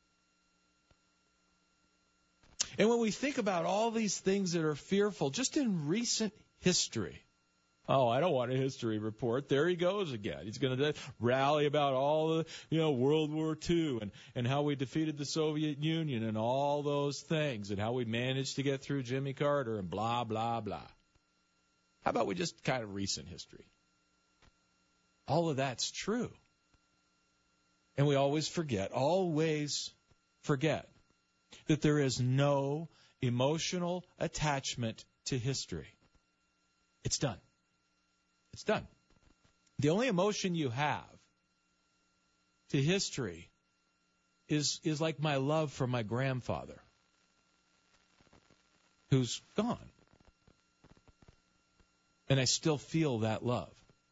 And when we think about all these things that are fearful, just in recent history, oh, I don't want a history report. There he goes again. He's going to rally about all the, World War II and how we defeated the Soviet Union and all those things and how we managed to get through Jimmy Carter and blah, blah, blah. How about we just kind of recent history? All of that's true. And we always forget that there is no emotional attachment to history. It's done. It's done. The only emotion you have to history is like my love for my grandfather, who's gone. And I still feel that love.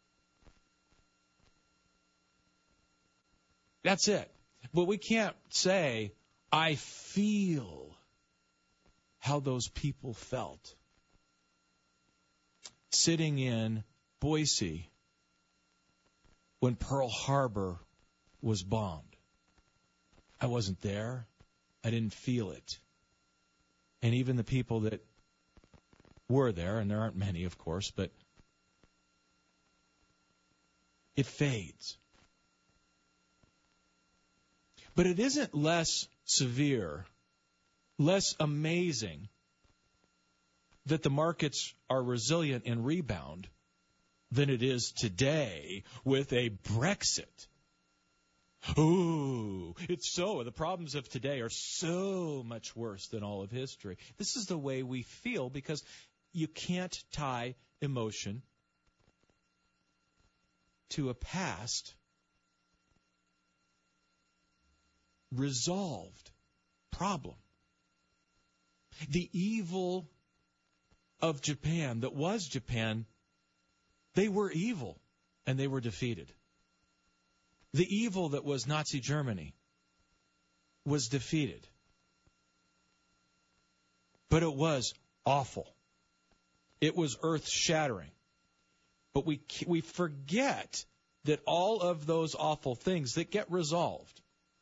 That's it. But we can't say, I feel how those people felt sitting in Boise when Pearl Harbor was bombed. I wasn't there. I didn't feel it. And even the people that were there, and there aren't many, of course, but it fades. But it isn't less severe, less amazing that the markets are resilient and rebound than it is today with a Brexit. Ooh, it's so. The problems of today are so much worse than all of history. This is the way we feel because you can't tie emotion to a past resolved problem. The evil of Japan that was Japan, they were evil and they were defeated. The evil that was Nazi Germany was defeated. But it was awful. It was earth-shattering. But we forget that all of those awful things that get resolved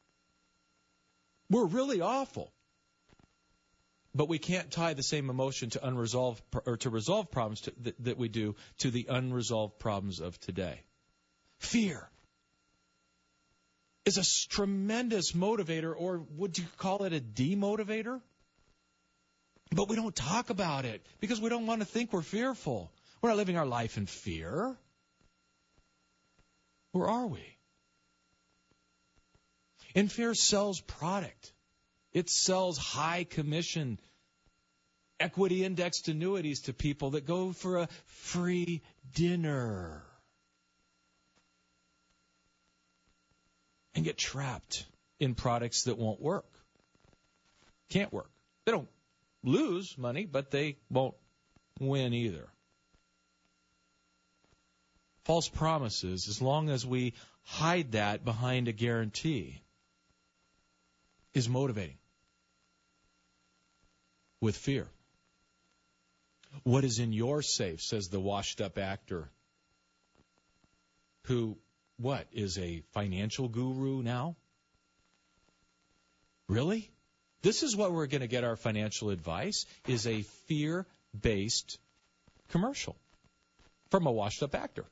were really awful. But we can't tie the same emotion to unresolved or to resolved problems that we do to the unresolved problems of today. Fear is a tremendous motivator, or would you call it a demotivator? But we don't talk about it because we don't want to think we're fearful. We're not living our life in fear. Or are we? And fear sells product. It sells high commission equity indexed annuities to people that go for a free dinner and get trapped in products that won't work. Can't work. They don't lose money, but they won't win either. False promises, as long as we hide that behind a guarantee, is motivating with fear. What is in your safe, says the washed-up actor who, what, is a financial guru now? Really? This is what we're going to get our financial advice, is a fear-based commercial from a washed-up actor.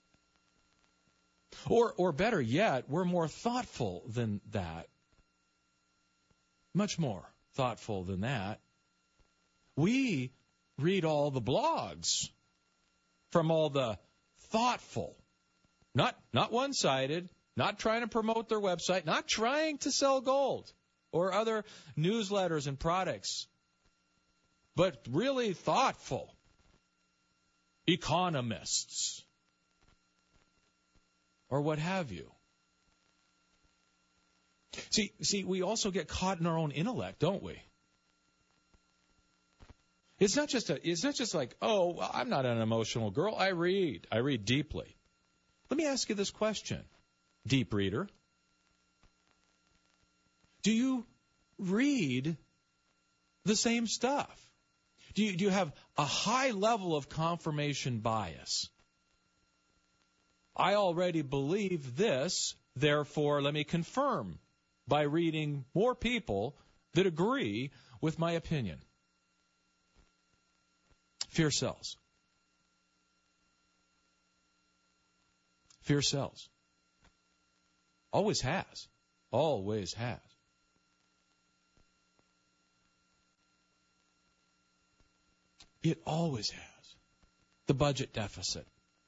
Or better yet, we're more thoughtful than that. Much more thoughtful than that. We read all the blogs from all the thoughtful, not one-sided, not trying to promote their website, not trying to sell gold or other newsletters and products, but really thoughtful economists or what have you. See, we also get caught in our own intellect, don't we? It's not just like, oh, well, I'm not an emotional girl. I read deeply. Let me ask you this question, deep reader. Do you read the same stuff? Do you have a high level of confirmation bias? I already believe this, therefore let me confirm by reading more people that agree with my opinion. Fear sells. Fear sells. Always has. Always has. It always has. The budget deficit.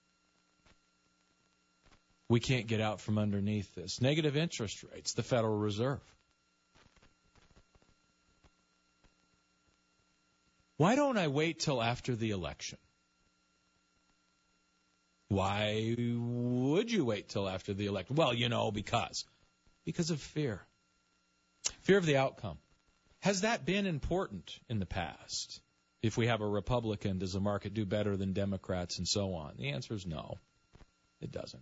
We can't get out from underneath this. Negative interest rates, the Federal Reserve. Why don't I wait till after the election? Why would you wait till after the election? Well, because of fear. Fear of the outcome. Has that been important in the past? If we have a Republican, does the market do better than Democrats and so on? The answer is no, it doesn't.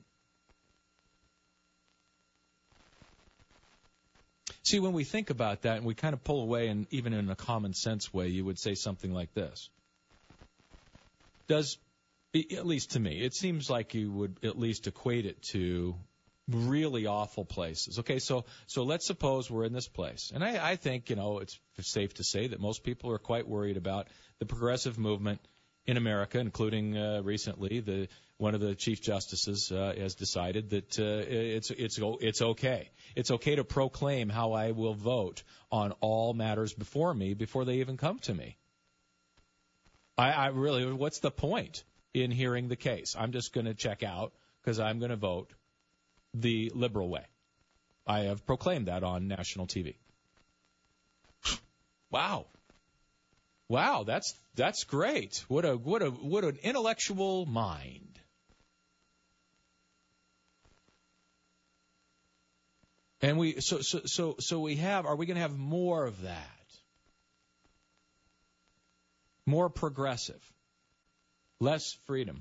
See, when we think about that and we kind of pull away, and even in a common sense way, you would say something like this. Does, at least to me, it seems like you would at least equate it to really awful places. Okay, so let's suppose we're in this place. And I think, it's safe to say that most people are quite worried about the progressive movement in America, including recently one of the chief justices has decided that it's okay. It's okay to proclaim how I will vote on all matters before me before they even come to me. I really, what's the point in hearing the case? I'm just going to check out because I'm going to vote the liberal way. I have proclaimed that on national TV. Wow, that's great. What an intellectual mind. And are we going to have more of that? More progressive, less freedom.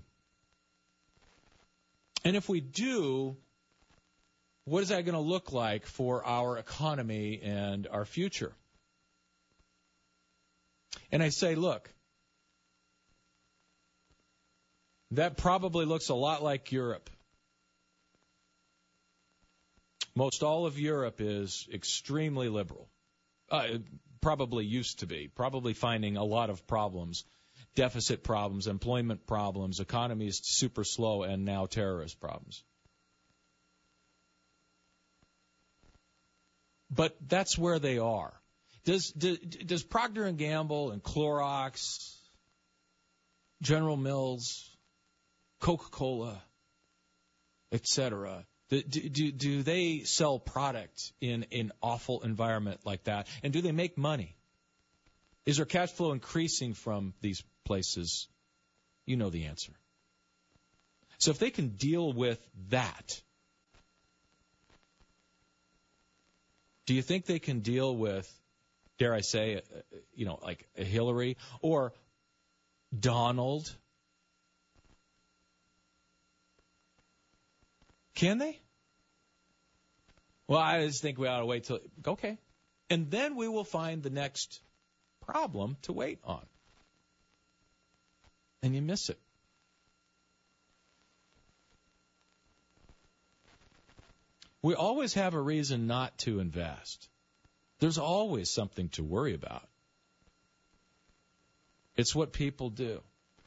And if we do, what is that going to look like for our economy and our future? And I say, look, that probably looks a lot like Europe. Most all of Europe is extremely liberal. Probably used to be. Probably finding a lot of problems. Deficit problems, employment problems, economies super slow, and now terrorist problems. But that's where they are. Does Procter & Gamble and Clorox, General Mills, Coca-Cola, etc., do they sell product in an awful environment like that? And do they make money? Is their cash flow increasing from these places? You know the answer. So if they can deal with that, do you think they can deal with, dare I say, like a Hillary or Donald? Can they? Well, I just think we ought to wait till, okay. And then we will find the next problem to wait on. And you miss it. We always have a reason not to invest. There's always something to worry about. It's what people do.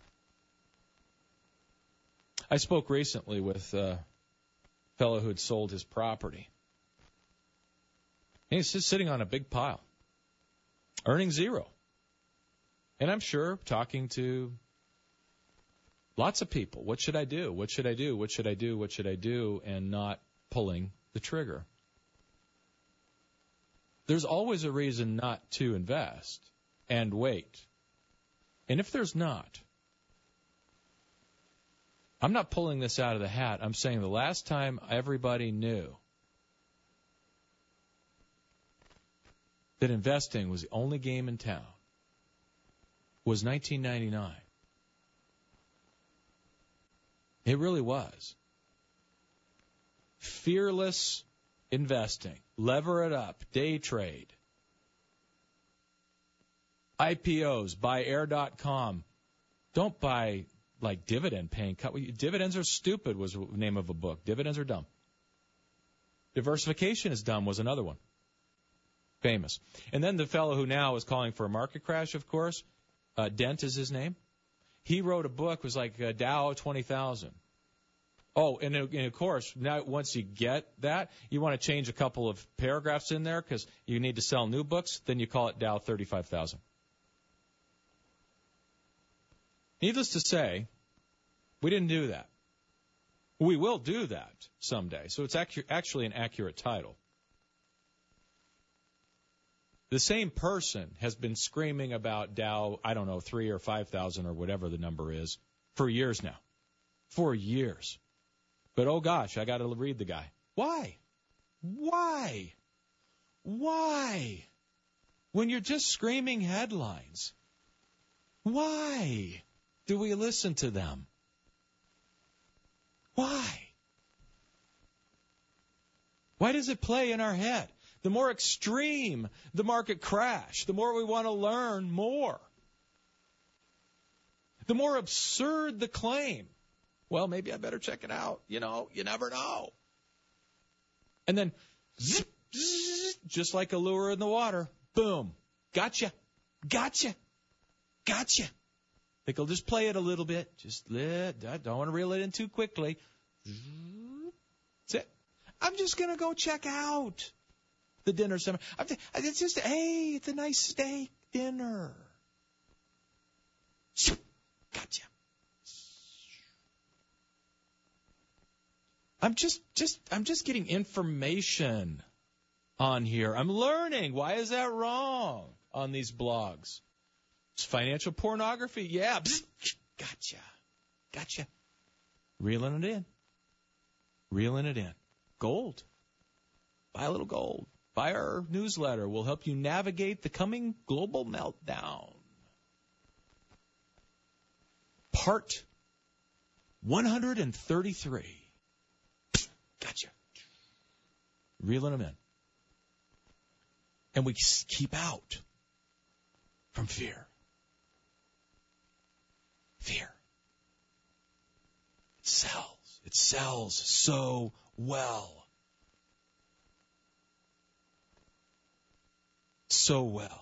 I spoke recently with a fellow who had sold his property. He's just sitting on a big pile, earning zero. And I'm sure talking to lots of people, what should I do? What should I do? What should I do? What should I do? And not pulling the trigger. There's always a reason not to invest and wait. And if there's not, I'm not pulling this out of the hat. I'm saying the last time everybody knew that investing was the only game in town was 1999. It really was. Fearless investing. Lever it up. Day trade. IPOs. Buy air.com. Don't buy like dividend paying. Dividends are stupid was the name of a book. Dividends are dumb. Diversification is dumb was another one. Famous. And then the fellow who now is calling for a market crash, of course, Dent is his name. He wrote a book, was like Dow 20,000. Oh, and of course, now once you get that, you want to change a couple of paragraphs in there because you need to sell new books, then you call it Dow 35,000. Needless to say, we didn't do that. We will do that someday, so it's actually an accurate title. The same person has been screaming about Dow, 3 or 5,000 or whatever the number is, for years now. For years. But, oh, gosh, I got to read the guy. Why? Why? When you're just screaming headlines, why do we listen to them? Why? Why does it play in our head? The more extreme the market crash, the more we want to learn more. The more absurd the claim. Well, maybe I better check it out. You never know. And then, zip, zzz, just like a lure in the water, boom, gotcha. Think I'll just play it a little bit. Don't want to reel it in too quickly. That's it. I'm just going to go check out the dinner center. It's just, hey, it's a nice steak dinner. Gotcha. I'm just getting information on here. I'm learning. Why is that wrong on these blogs? It's financial pornography. Yeah. Gotcha. Reeling it in. Gold. Buy a little gold. Buy our newsletter. We'll help you navigate the coming global meltdown. Part 133. Gotcha. Reeling them in. And we keep out from fear. Fear. It sells so well. So well.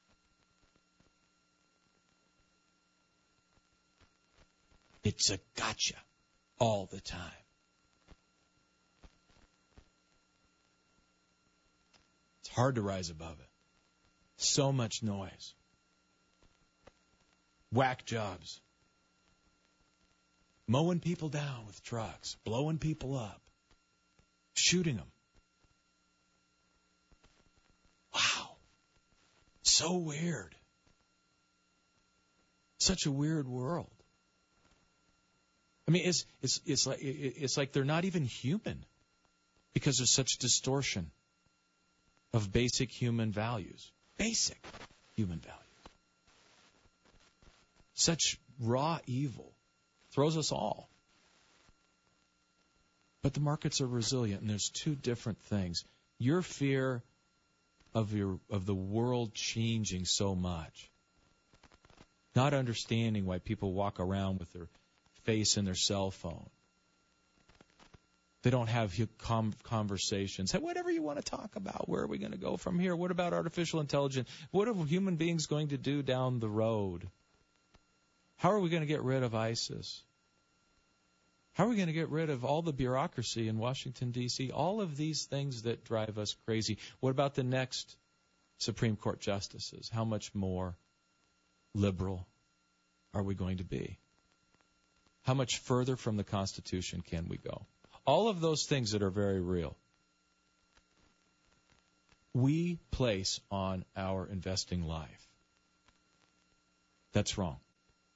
It's a gotcha all the time. It's hard to rise above it. So much noise. Whack jobs. Mowing people down with trucks. Blowing people up. Shooting them. Wow. So weird. Such a weird world. I mean, it's like they're not even human because there's such distortion of basic human values. Basic human values. Such raw evil throws us all. But the markets are resilient, and there's two different things. Your fear of the world changing so much, not understanding why people walk around with their face in their cell phone. They don't have conversations. Hey, whatever you want to talk about, where are we going to go from here? What about artificial intelligence? What are human beings going to do down the road? How are we going to get rid of ISIS? How are we going to get rid of all the bureaucracy in Washington, D.C.? All of these things that drive us crazy. What about the next Supreme Court justices? How much more liberal are we going to be? How much further from the Constitution can we go? All of those things that are very real, we place on our investing life. That's wrong.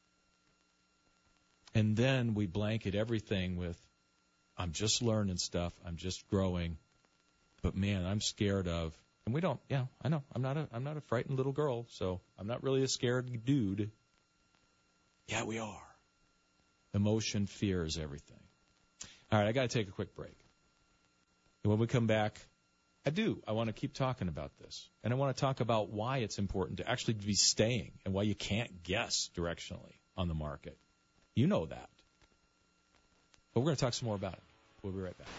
And then we blanket everything with, I'm just learning stuff, I'm just growing, but man, I'm scared of, and we don't, I know, I'm not a frightened little girl, so I'm not really a scared dude. Yeah, we are. Emotion, fear is everything. All right, I got to take a quick break. And when we come back, I want to keep talking about this. And I want to talk about why it's important to actually be staying and why you can't guess directionally on the market. You know that. But we're going to talk some more about it. We'll be right back.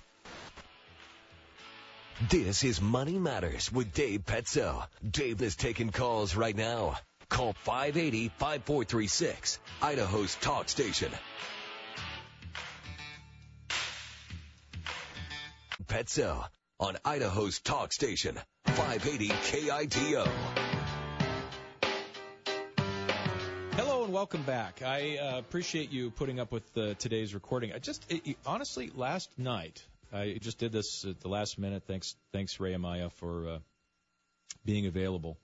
This is Money Matters with Dave Petzo. Dave is taking calls right now. Call 580-5436, Idaho's talk station. Petzo on Idaho's talk station, 580 KITO. Hello and welcome back. I appreciate you putting up with today's recording. Honestly, last night, I just did this at the last minute. Thanks Ray Amaya, for being available.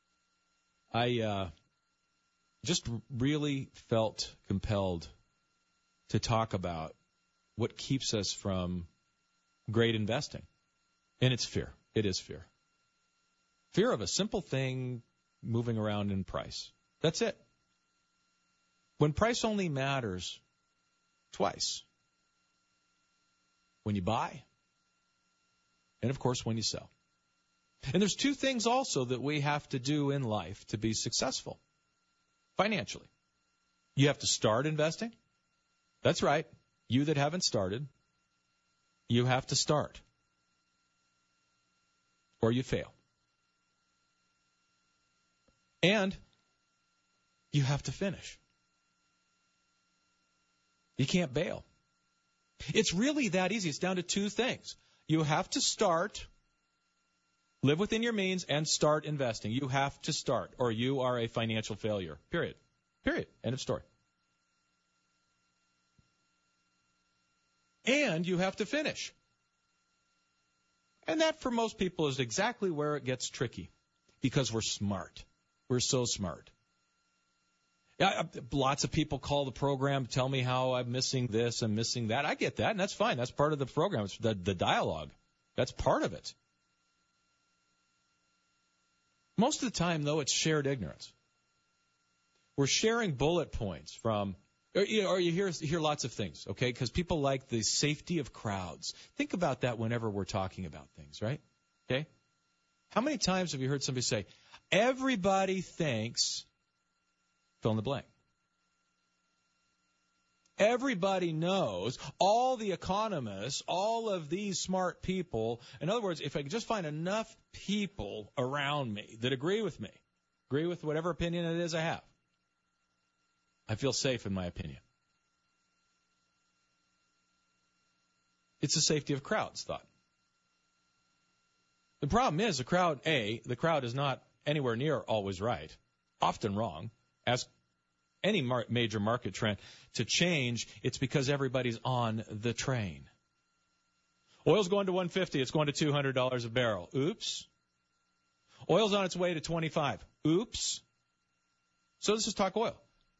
I just really felt compelled to talk about what keeps us from great investing. And it's fear. It is fear. Fear of a simple thing moving around in price. That's it. When price only matters twice. When you buy, and of course when you sell. And there's two things also that we have to do in life to be successful financially. You have to start investing. That's right. You that haven't started, you have to start. Or you fail. And you have to finish. You can't bail. It's really that easy. It's down to two things. You have to start, live within your means, and start investing. You have to start, or you are a financial failure. Period. Period. End of story. And you have to finish. And that, for most people, is exactly where it gets tricky, because we're smart. We're so smart. Lots of people call the program, tell me how I'm missing this and missing that. I get that, and that's fine. That's part of the program. It's the dialogue. That's part of it. Most of the time, though, it's shared ignorance. We're sharing bullet points from, or you hear lots of things, okay? Because people like the safety of crowds. Think about that whenever we're talking about things, right? Okay? How many times have you heard somebody say, everybody thinks, fill in the blank. Everybody knows, all the economists, all of these smart people. In other words, if I could just find enough people around me that agree with me, agree with whatever opinion it is I have, I feel safe in my opinion. It's the safety of crowds thought. The problem is the crowd is not anywhere near always right, often wrong. Ask any major market trend to change, it's because everybody's on the train. Oil's going to $150, it's going to $200 a barrel. Oops. Oil's on its way to $25. Oops. So let's just talk oil.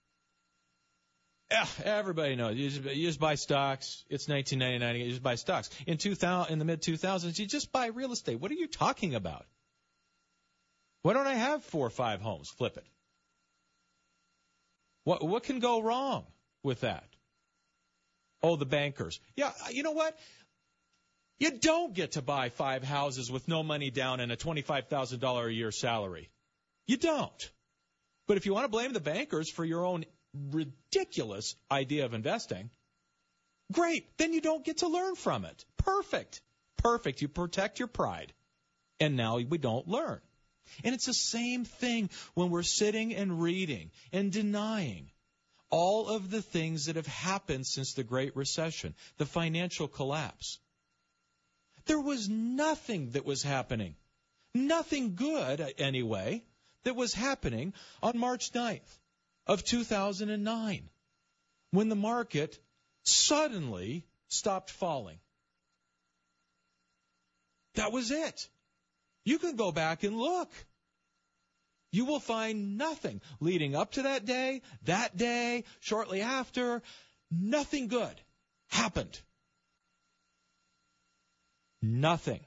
Everybody knows. You just buy stocks. It's 1999. You just buy stocks. In the mid-2000s, you just buy real estate. What are you talking about? Why don't I have 4 or 5 homes? Flip it. What can go wrong with that? Oh, the bankers. Yeah, you know what? You don't get to buy 5 houses with no money down and a $25,000 a year salary. You don't. But if you want to blame the bankers for your own ridiculous idea of investing, great. Then you don't get to learn from it. Perfect. Perfect. You protect your pride. And now we don't learn. And it's the same thing when we're sitting and reading and denying all of the things that have happened since the Great Recession, the financial collapse. There was nothing that was happening, nothing good anyway, that was happening on March 9th of 2009 when the market suddenly stopped falling. That was it. You can go back and look. You will find nothing leading up to that day, shortly after. Nothing good happened. Nothing.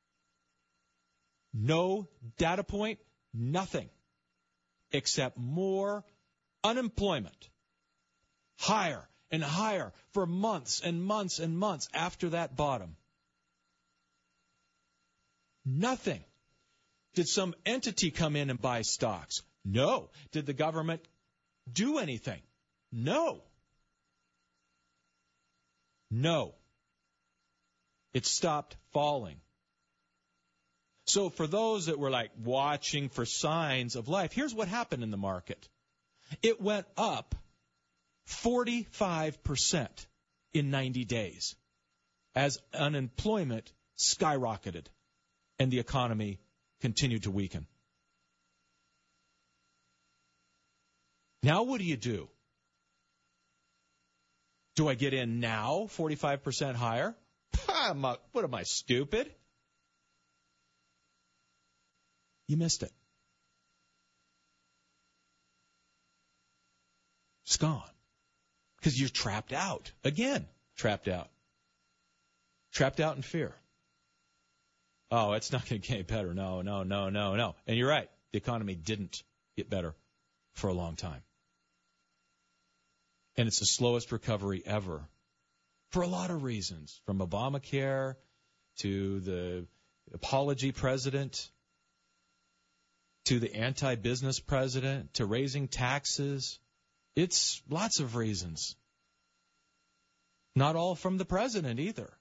No data point, nothing. Except more unemployment. Higher and higher for months and months and months after that bottom. Nothing. Did some entity come in and buy stocks? No. Did the government do anything? No. No. It stopped falling. So for those that were like watching for signs of life, here's what happened in the market. It went up 45% in 90 days as unemployment skyrocketed and the economy continued to weaken. Now what do? Do I get in now, 45% higher? What am I, stupid? You missed it. It's gone. Because you're trapped out. Again, trapped out. Trapped out in fear. Oh, it's not going to get better. No. And you're right. The economy didn't get better for a long time. And it's the slowest recovery ever for a lot of reasons, from Obamacare to the apology president to the anti-business president to raising taxes. It's lots of reasons. Not all from the president either.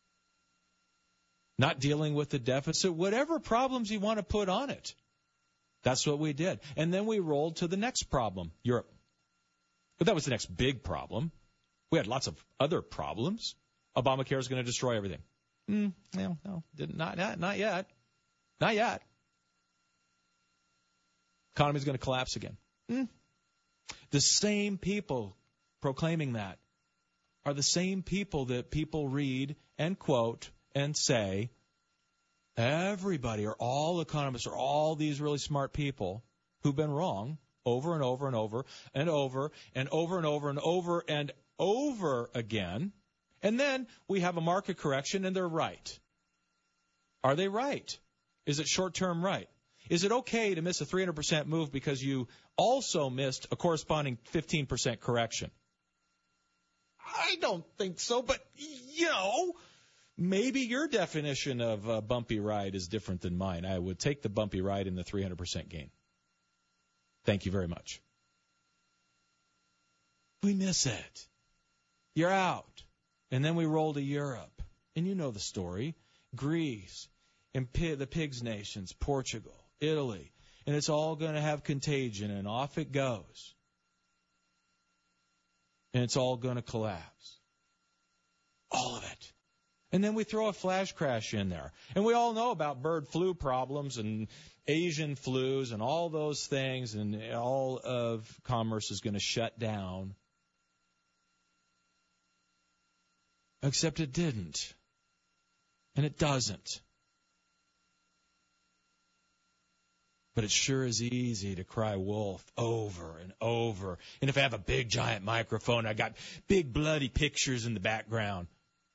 Not dealing with the deficit, whatever problems you want to put on it. That's what we did. And then we rolled to the next problem, Europe. But that was the next big problem. We had lots of other problems. Obamacare is going to destroy everything. No, not yet. Not yet. Economy's going to collapse again. The same people proclaiming that are the same people that people read and quote and say, everybody or all economists or all these really smart people who've been wrong over and over and over and over and over and over and over and over again. And then we have a market correction and they're right. Are they right? Is it short-term right? Is it okay to miss a 300% move because you also missed a corresponding 15% correction? I don't think so, but, maybe your definition of a bumpy ride is different than mine. I would take the bumpy ride and the 300% gain. Thank you very much. We miss it. You're out. And then we roll to Europe. And you know the story. Greece and the Pigs Nations, Portugal, Italy. And it's all going to have contagion, and off it goes. And it's all going to collapse. All of it. And then we throw a flash crash in there. And we all know about bird flu problems and Asian flus and all those things, and all of commerce is going to shut down. Except it didn't. And it doesn't. But it sure is easy to cry wolf over and over. And if I have a big, giant microphone, I got big, bloody pictures in the background,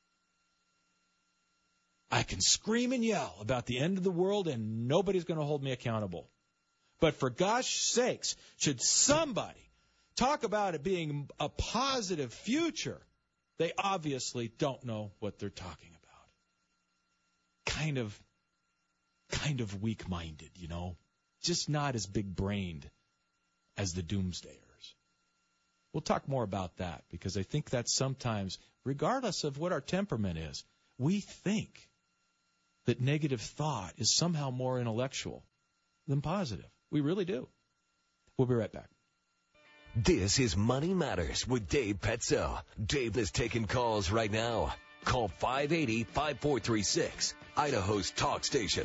I can scream and yell about the end of the world, and nobody's going to hold me accountable. But for gosh sakes, should somebody talk about it being a positive future, they obviously don't know what they're talking about. Kind of weak-minded, Just not as big-brained as the doomsdayers. We'll talk more about that, because I think that sometimes, regardless of what our temperament is, we think that negative thought is somehow more intellectual than positive. We really do. We'll be right back. This is Money Matters with Dave Petzo. Dave is taking calls right now. Call 580-5436, Idaho's talk station.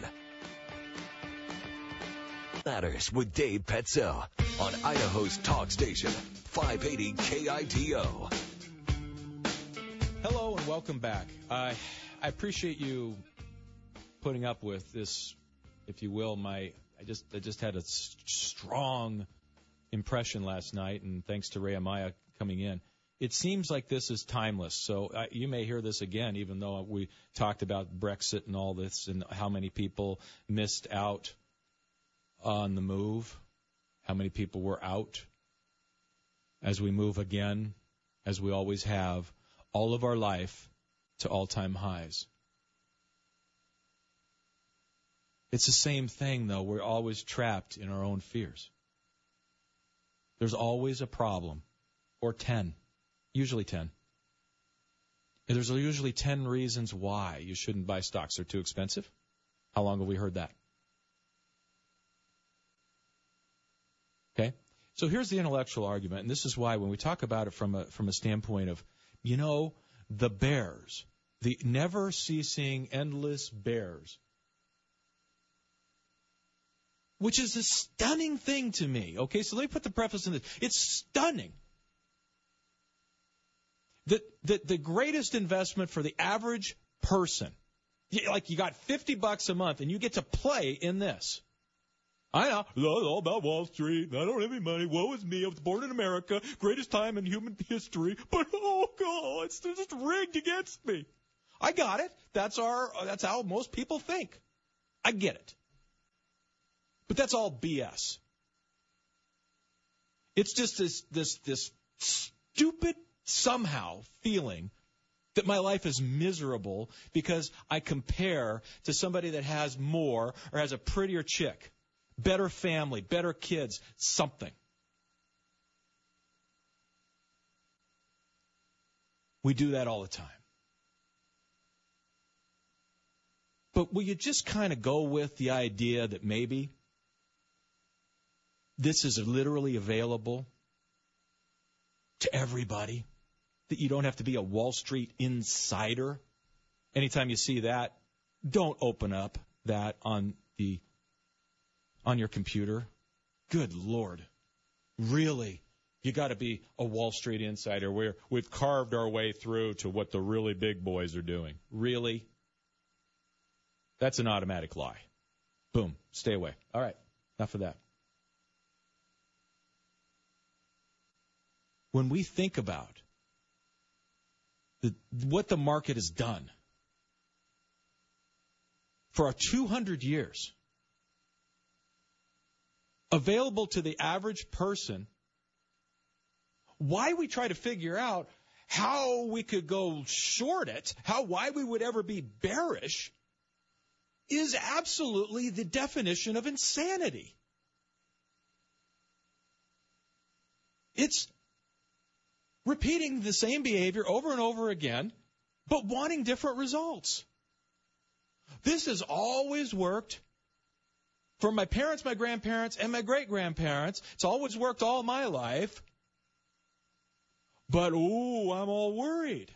Matters with Dave Petzo on Idaho's talk station, 580 KITO. Hello and welcome back. I appreciate you putting up with this, if you will. I just had a strong impression last night, and thanks to Ray Amaya coming in. It seems like this is timeless, so you may hear this again, even though we talked about Brexit and all this and how many people missed out on the move, how many people were out as we move again, as we always have, all of our life to all-time highs. It's the same thing, though. We're always trapped in our own fears. There's always a problem, or 10, usually 10. And there's usually 10 reasons why you shouldn't buy stocks. They're too expensive. How long have we heard that? Okay? So here's the intellectual argument, and this is why when we talk about it from a standpoint of, the bears, the never-ceasing, endless bears, which is a stunning thing to me. Okay, so let me put the preface in this. It's stunning that the greatest investment for the average person, like you got $50 a month and you get to play in this. I know, it's all about Wall Street. I don't have any money. Woe is me. I was born in America. Greatest time in human history. But, oh, God, it's just rigged against me. I got it. That's how most people think. I get it. But that's all BS. It's just this stupid somehow feeling that my life is miserable because I compare to somebody that has more or has a prettier chick, better family, better kids, something. We do that all the time. But will you just kind of go with the idea that maybe this is literally available to everybody? That you don't have to be a Wall Street insider? Anytime you see that, don't open up that on your computer. Good Lord. Really? You got to be a Wall Street insider where we've carved our way through to what the really big boys are doing. Really? That's an automatic lie. Boom. Stay away. All right. Enough of that. When we think about what the market has done for our 200 years, available to the average person, why we try to figure out how we could go short it, why we would ever be bearish, is absolutely the definition of insanity. It's repeating the same behavior over and over again, but wanting different results. This has always worked for my parents, my grandparents, and my great-grandparents. It's always worked all my life. But, ooh, I'm all worried.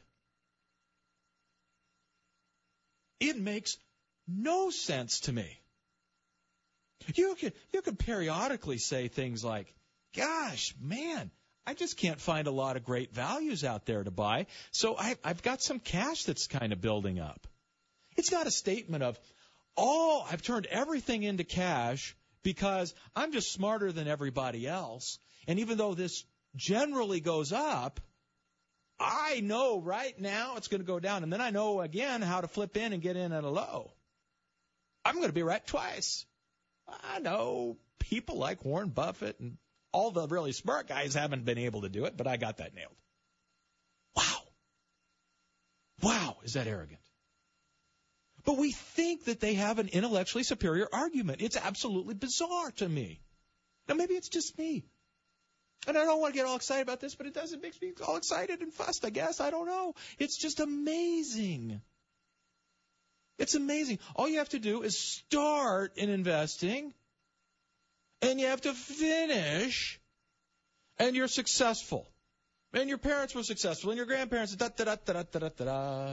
It makes no sense to me. You could periodically say things like, gosh, man, I just can't find a lot of great values out there to buy, so I've got some cash that's kind of building up. It's not a statement of, oh, I've turned everything into cash because I'm just smarter than everybody else, and even though this generally goes up, I know right now it's going to go down, and then I know again how to flip in and get in at a low. I'm going to be right twice. I know people like Warren Buffett and all the really smart guys haven't been able to do it, but I got that nailed. Wow. Wow, is that arrogant? But we think that they have an intellectually superior argument. It's absolutely bizarre to me. Now, maybe it's just me. And I don't want to get all excited about this, but it does. It makes me all excited and fussed, I guess. I don't know. It's just amazing. It's amazing. All you have to do is start in investing, and you have to finish, and you're successful. And your parents were successful, and your grandparents, da-da-da-da-da-da-da.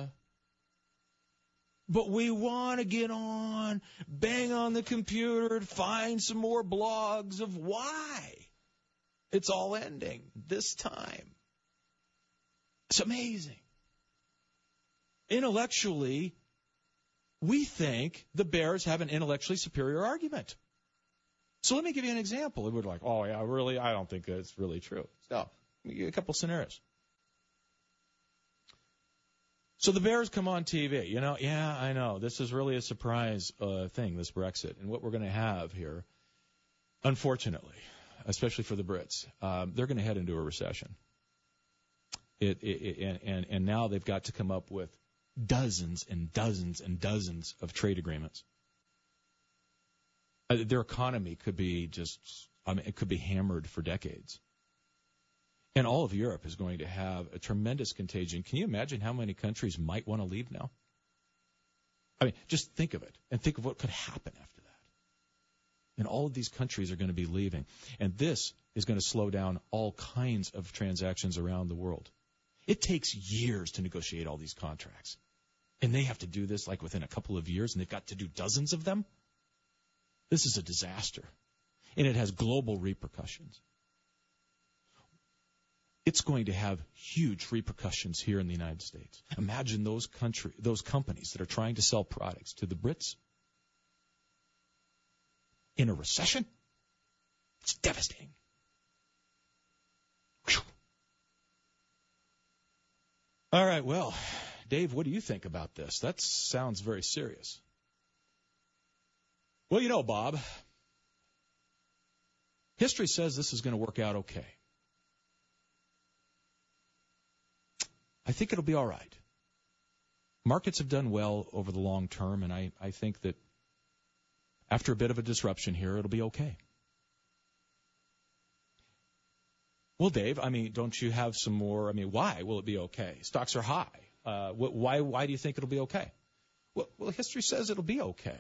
But we want to get on, bang on the computer, find some more blogs of why it's all ending this time. It's amazing. Intellectually, we think the bears have an intellectually superior argument. So let me give you an example. We're like, oh, yeah, really? I don't think it's really true. So, let me give you a couple scenarios. So the bears come on TV. Yeah, I know. This is really a surprise thing, this Brexit. And what we're going to have here, unfortunately, especially for the Brits, they're going to head into a recession. And now they've got to come up with dozens and dozens and dozens of trade agreements. Their economy could be it could be hammered for decades. And all of Europe is going to have a tremendous contagion. Can you imagine how many countries might want to leave now? I mean, just think of it and think of what could happen after that. And all of these countries are going to be leaving. And this is going to slow down all kinds of transactions around the world. It takes years to negotiate all these contracts. And they have to do this like within a couple of years, and they've got to do dozens of them. This is a disaster. And it has global repercussions. It's going to have huge repercussions here in the United States. Imagine those companies that are trying to sell products to the Brits in a recession. It's devastating. Whew. All right, well, Dave, what do you think about this? That sounds very serious. Well, you know, Bob, history says this is going to work out okay. I think it'll be all right. Markets have done well over the long term, and I think that after a bit of a disruption here, it'll be okay. Well, Dave, don't you have some more? Why will it be okay? Stocks are high. Why do you think it'll be okay? Well, history says it'll be okay.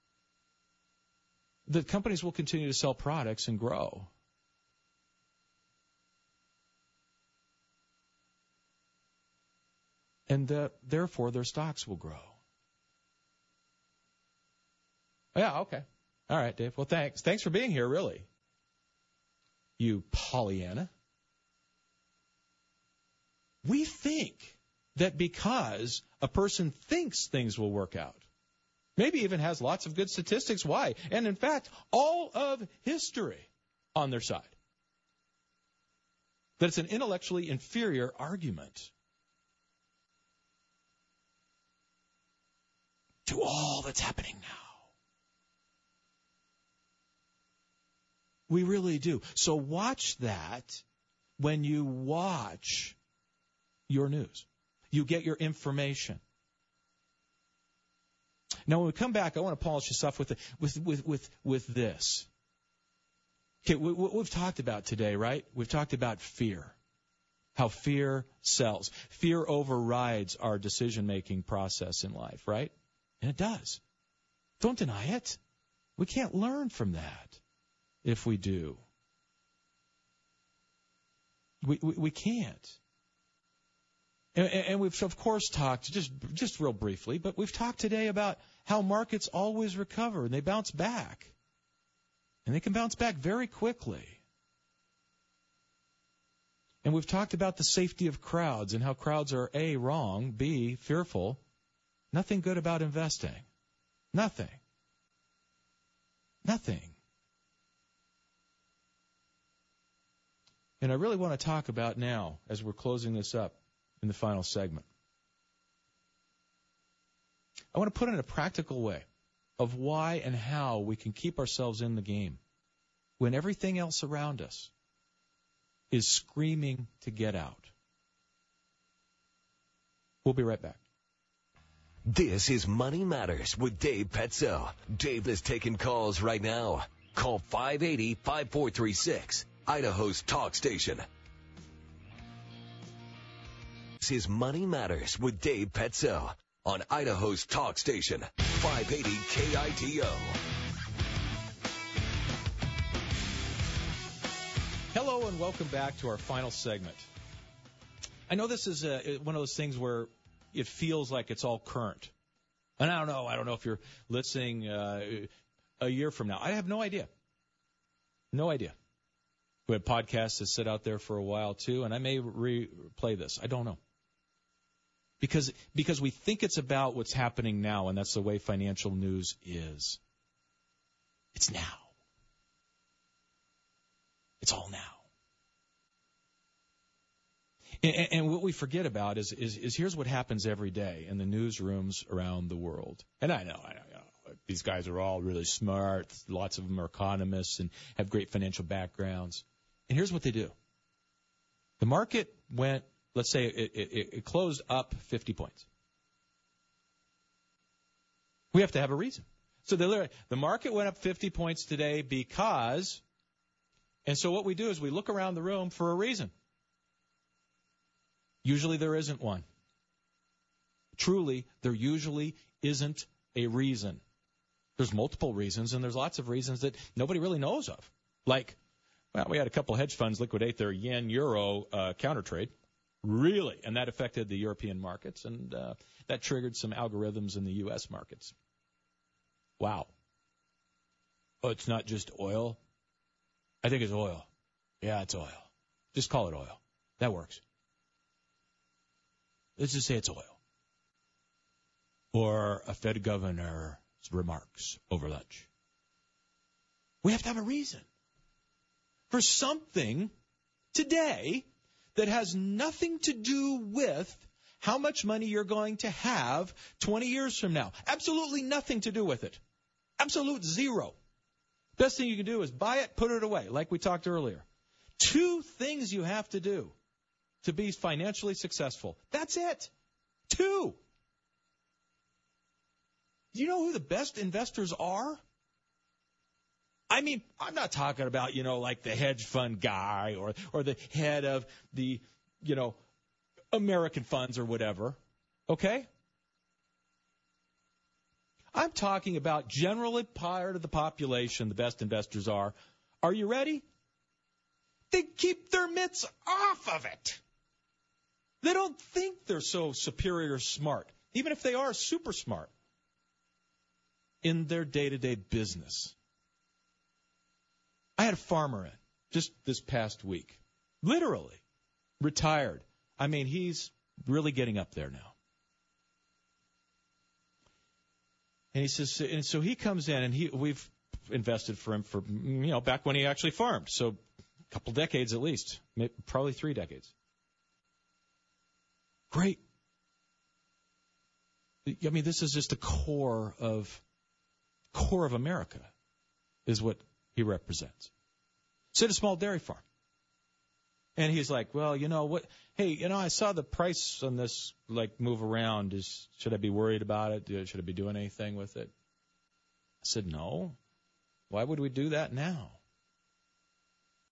The companies will continue to sell products and grow. And therefore, their stocks will grow. Yeah, okay. All right, Dave. Well, thanks. Thanks for being here, really. You Pollyanna. We think that because a person thinks things will work out, maybe even has lots of good statistics, why? And in fact, all of history on their side, that it's an intellectually inferior argument to all that's happening now. We really do. So watch that when you watch your news. You get your information. Now, when we come back, I want to polish this off with this. Okay, what we've talked about today, right? We've talked about fear, how fear sells. Fear overrides our decision-making process in life, right? And it does. Don't deny it. We can't learn from that if we do. We can't. And we've, of course, talked, just real briefly, but we've talked today about how markets always recover and they bounce back. And they can bounce back very quickly. And we've talked about the safety of crowds and how crowds are A, wrong, B, fearful. Nothing good about investing. Nothing. And I really want to talk about now, as we're closing this up in the final segment, I want to put it in a practical way of why and how we can keep ourselves in the game when everything else around us is screaming to get out. We'll be right back. This is Money Matters with Dave Petzo. Dave is taking calls right now. Call 580-5436, Idaho's talk station. This is Money Matters with Dave Petzo on Idaho's talk station, 580 KITO. Hello and welcome back to our final segment. I know this is one of those things where it feels like it's all current. And I don't know if you're listening a year from now. I have no idea. No idea. We have podcasts that sit out there for a while too, and I may replay this. I don't know. Because we think it's about what's happening now, and that's the way financial news is. It's now. It's all now. And what we forget about is here's what happens every day in the newsrooms around the world. And I know, these guys are all really smart. Lots of them are economists and have great financial backgrounds. And here's what they do. The market went, let's say it closed up 50 points. We have to have a reason. So the market went up 50 points today because, and so what we do is we look around the room for a reason. Usually there isn't one. Truly, there usually isn't a reason. There's multiple reasons, and there's lots of reasons that nobody really knows of. Like, well, we had a couple hedge funds liquidate their yen-euro counter trade. Really? And that affected the European markets, and that triggered some algorithms in the U.S. markets. Wow. Oh, it's not just oil? I think it's oil. Yeah, it's oil. Just call it oil. That works. Let's just say it's oil. Or a Fed governor's remarks over lunch. We have to have a reason for something today that has nothing to do with how much money you're going to have 20 years from now. Absolutely nothing to do with it. Absolute zero. Best thing you can do is buy it, put it away, like we talked earlier. 2 things you have to do to be financially successful. That's it. 2. Do you know who the best investors are? I mean, I'm not talking about, like the hedge fund guy or the head of the, American funds or whatever. Okay? I'm talking about generally part of the population, the best investors are. Are you ready? They keep their mitts off of it. They don't think they're so superior smart, even if they are super smart in their day-to-day business. I had a farmer in just this past week, literally retired. I mean, he's really getting up there now. And he says, and so he comes in, and we've invested for him for, back when he actually farmed. So a couple decades at least, probably 3 decades. Great. I mean, this is just the core of America, is what he represents. So, a small dairy farm. And he's like, well, what? Hey, I saw the price on this move around. Should I be worried about it? Should I be doing anything with it? I said, no. Why would we do that now?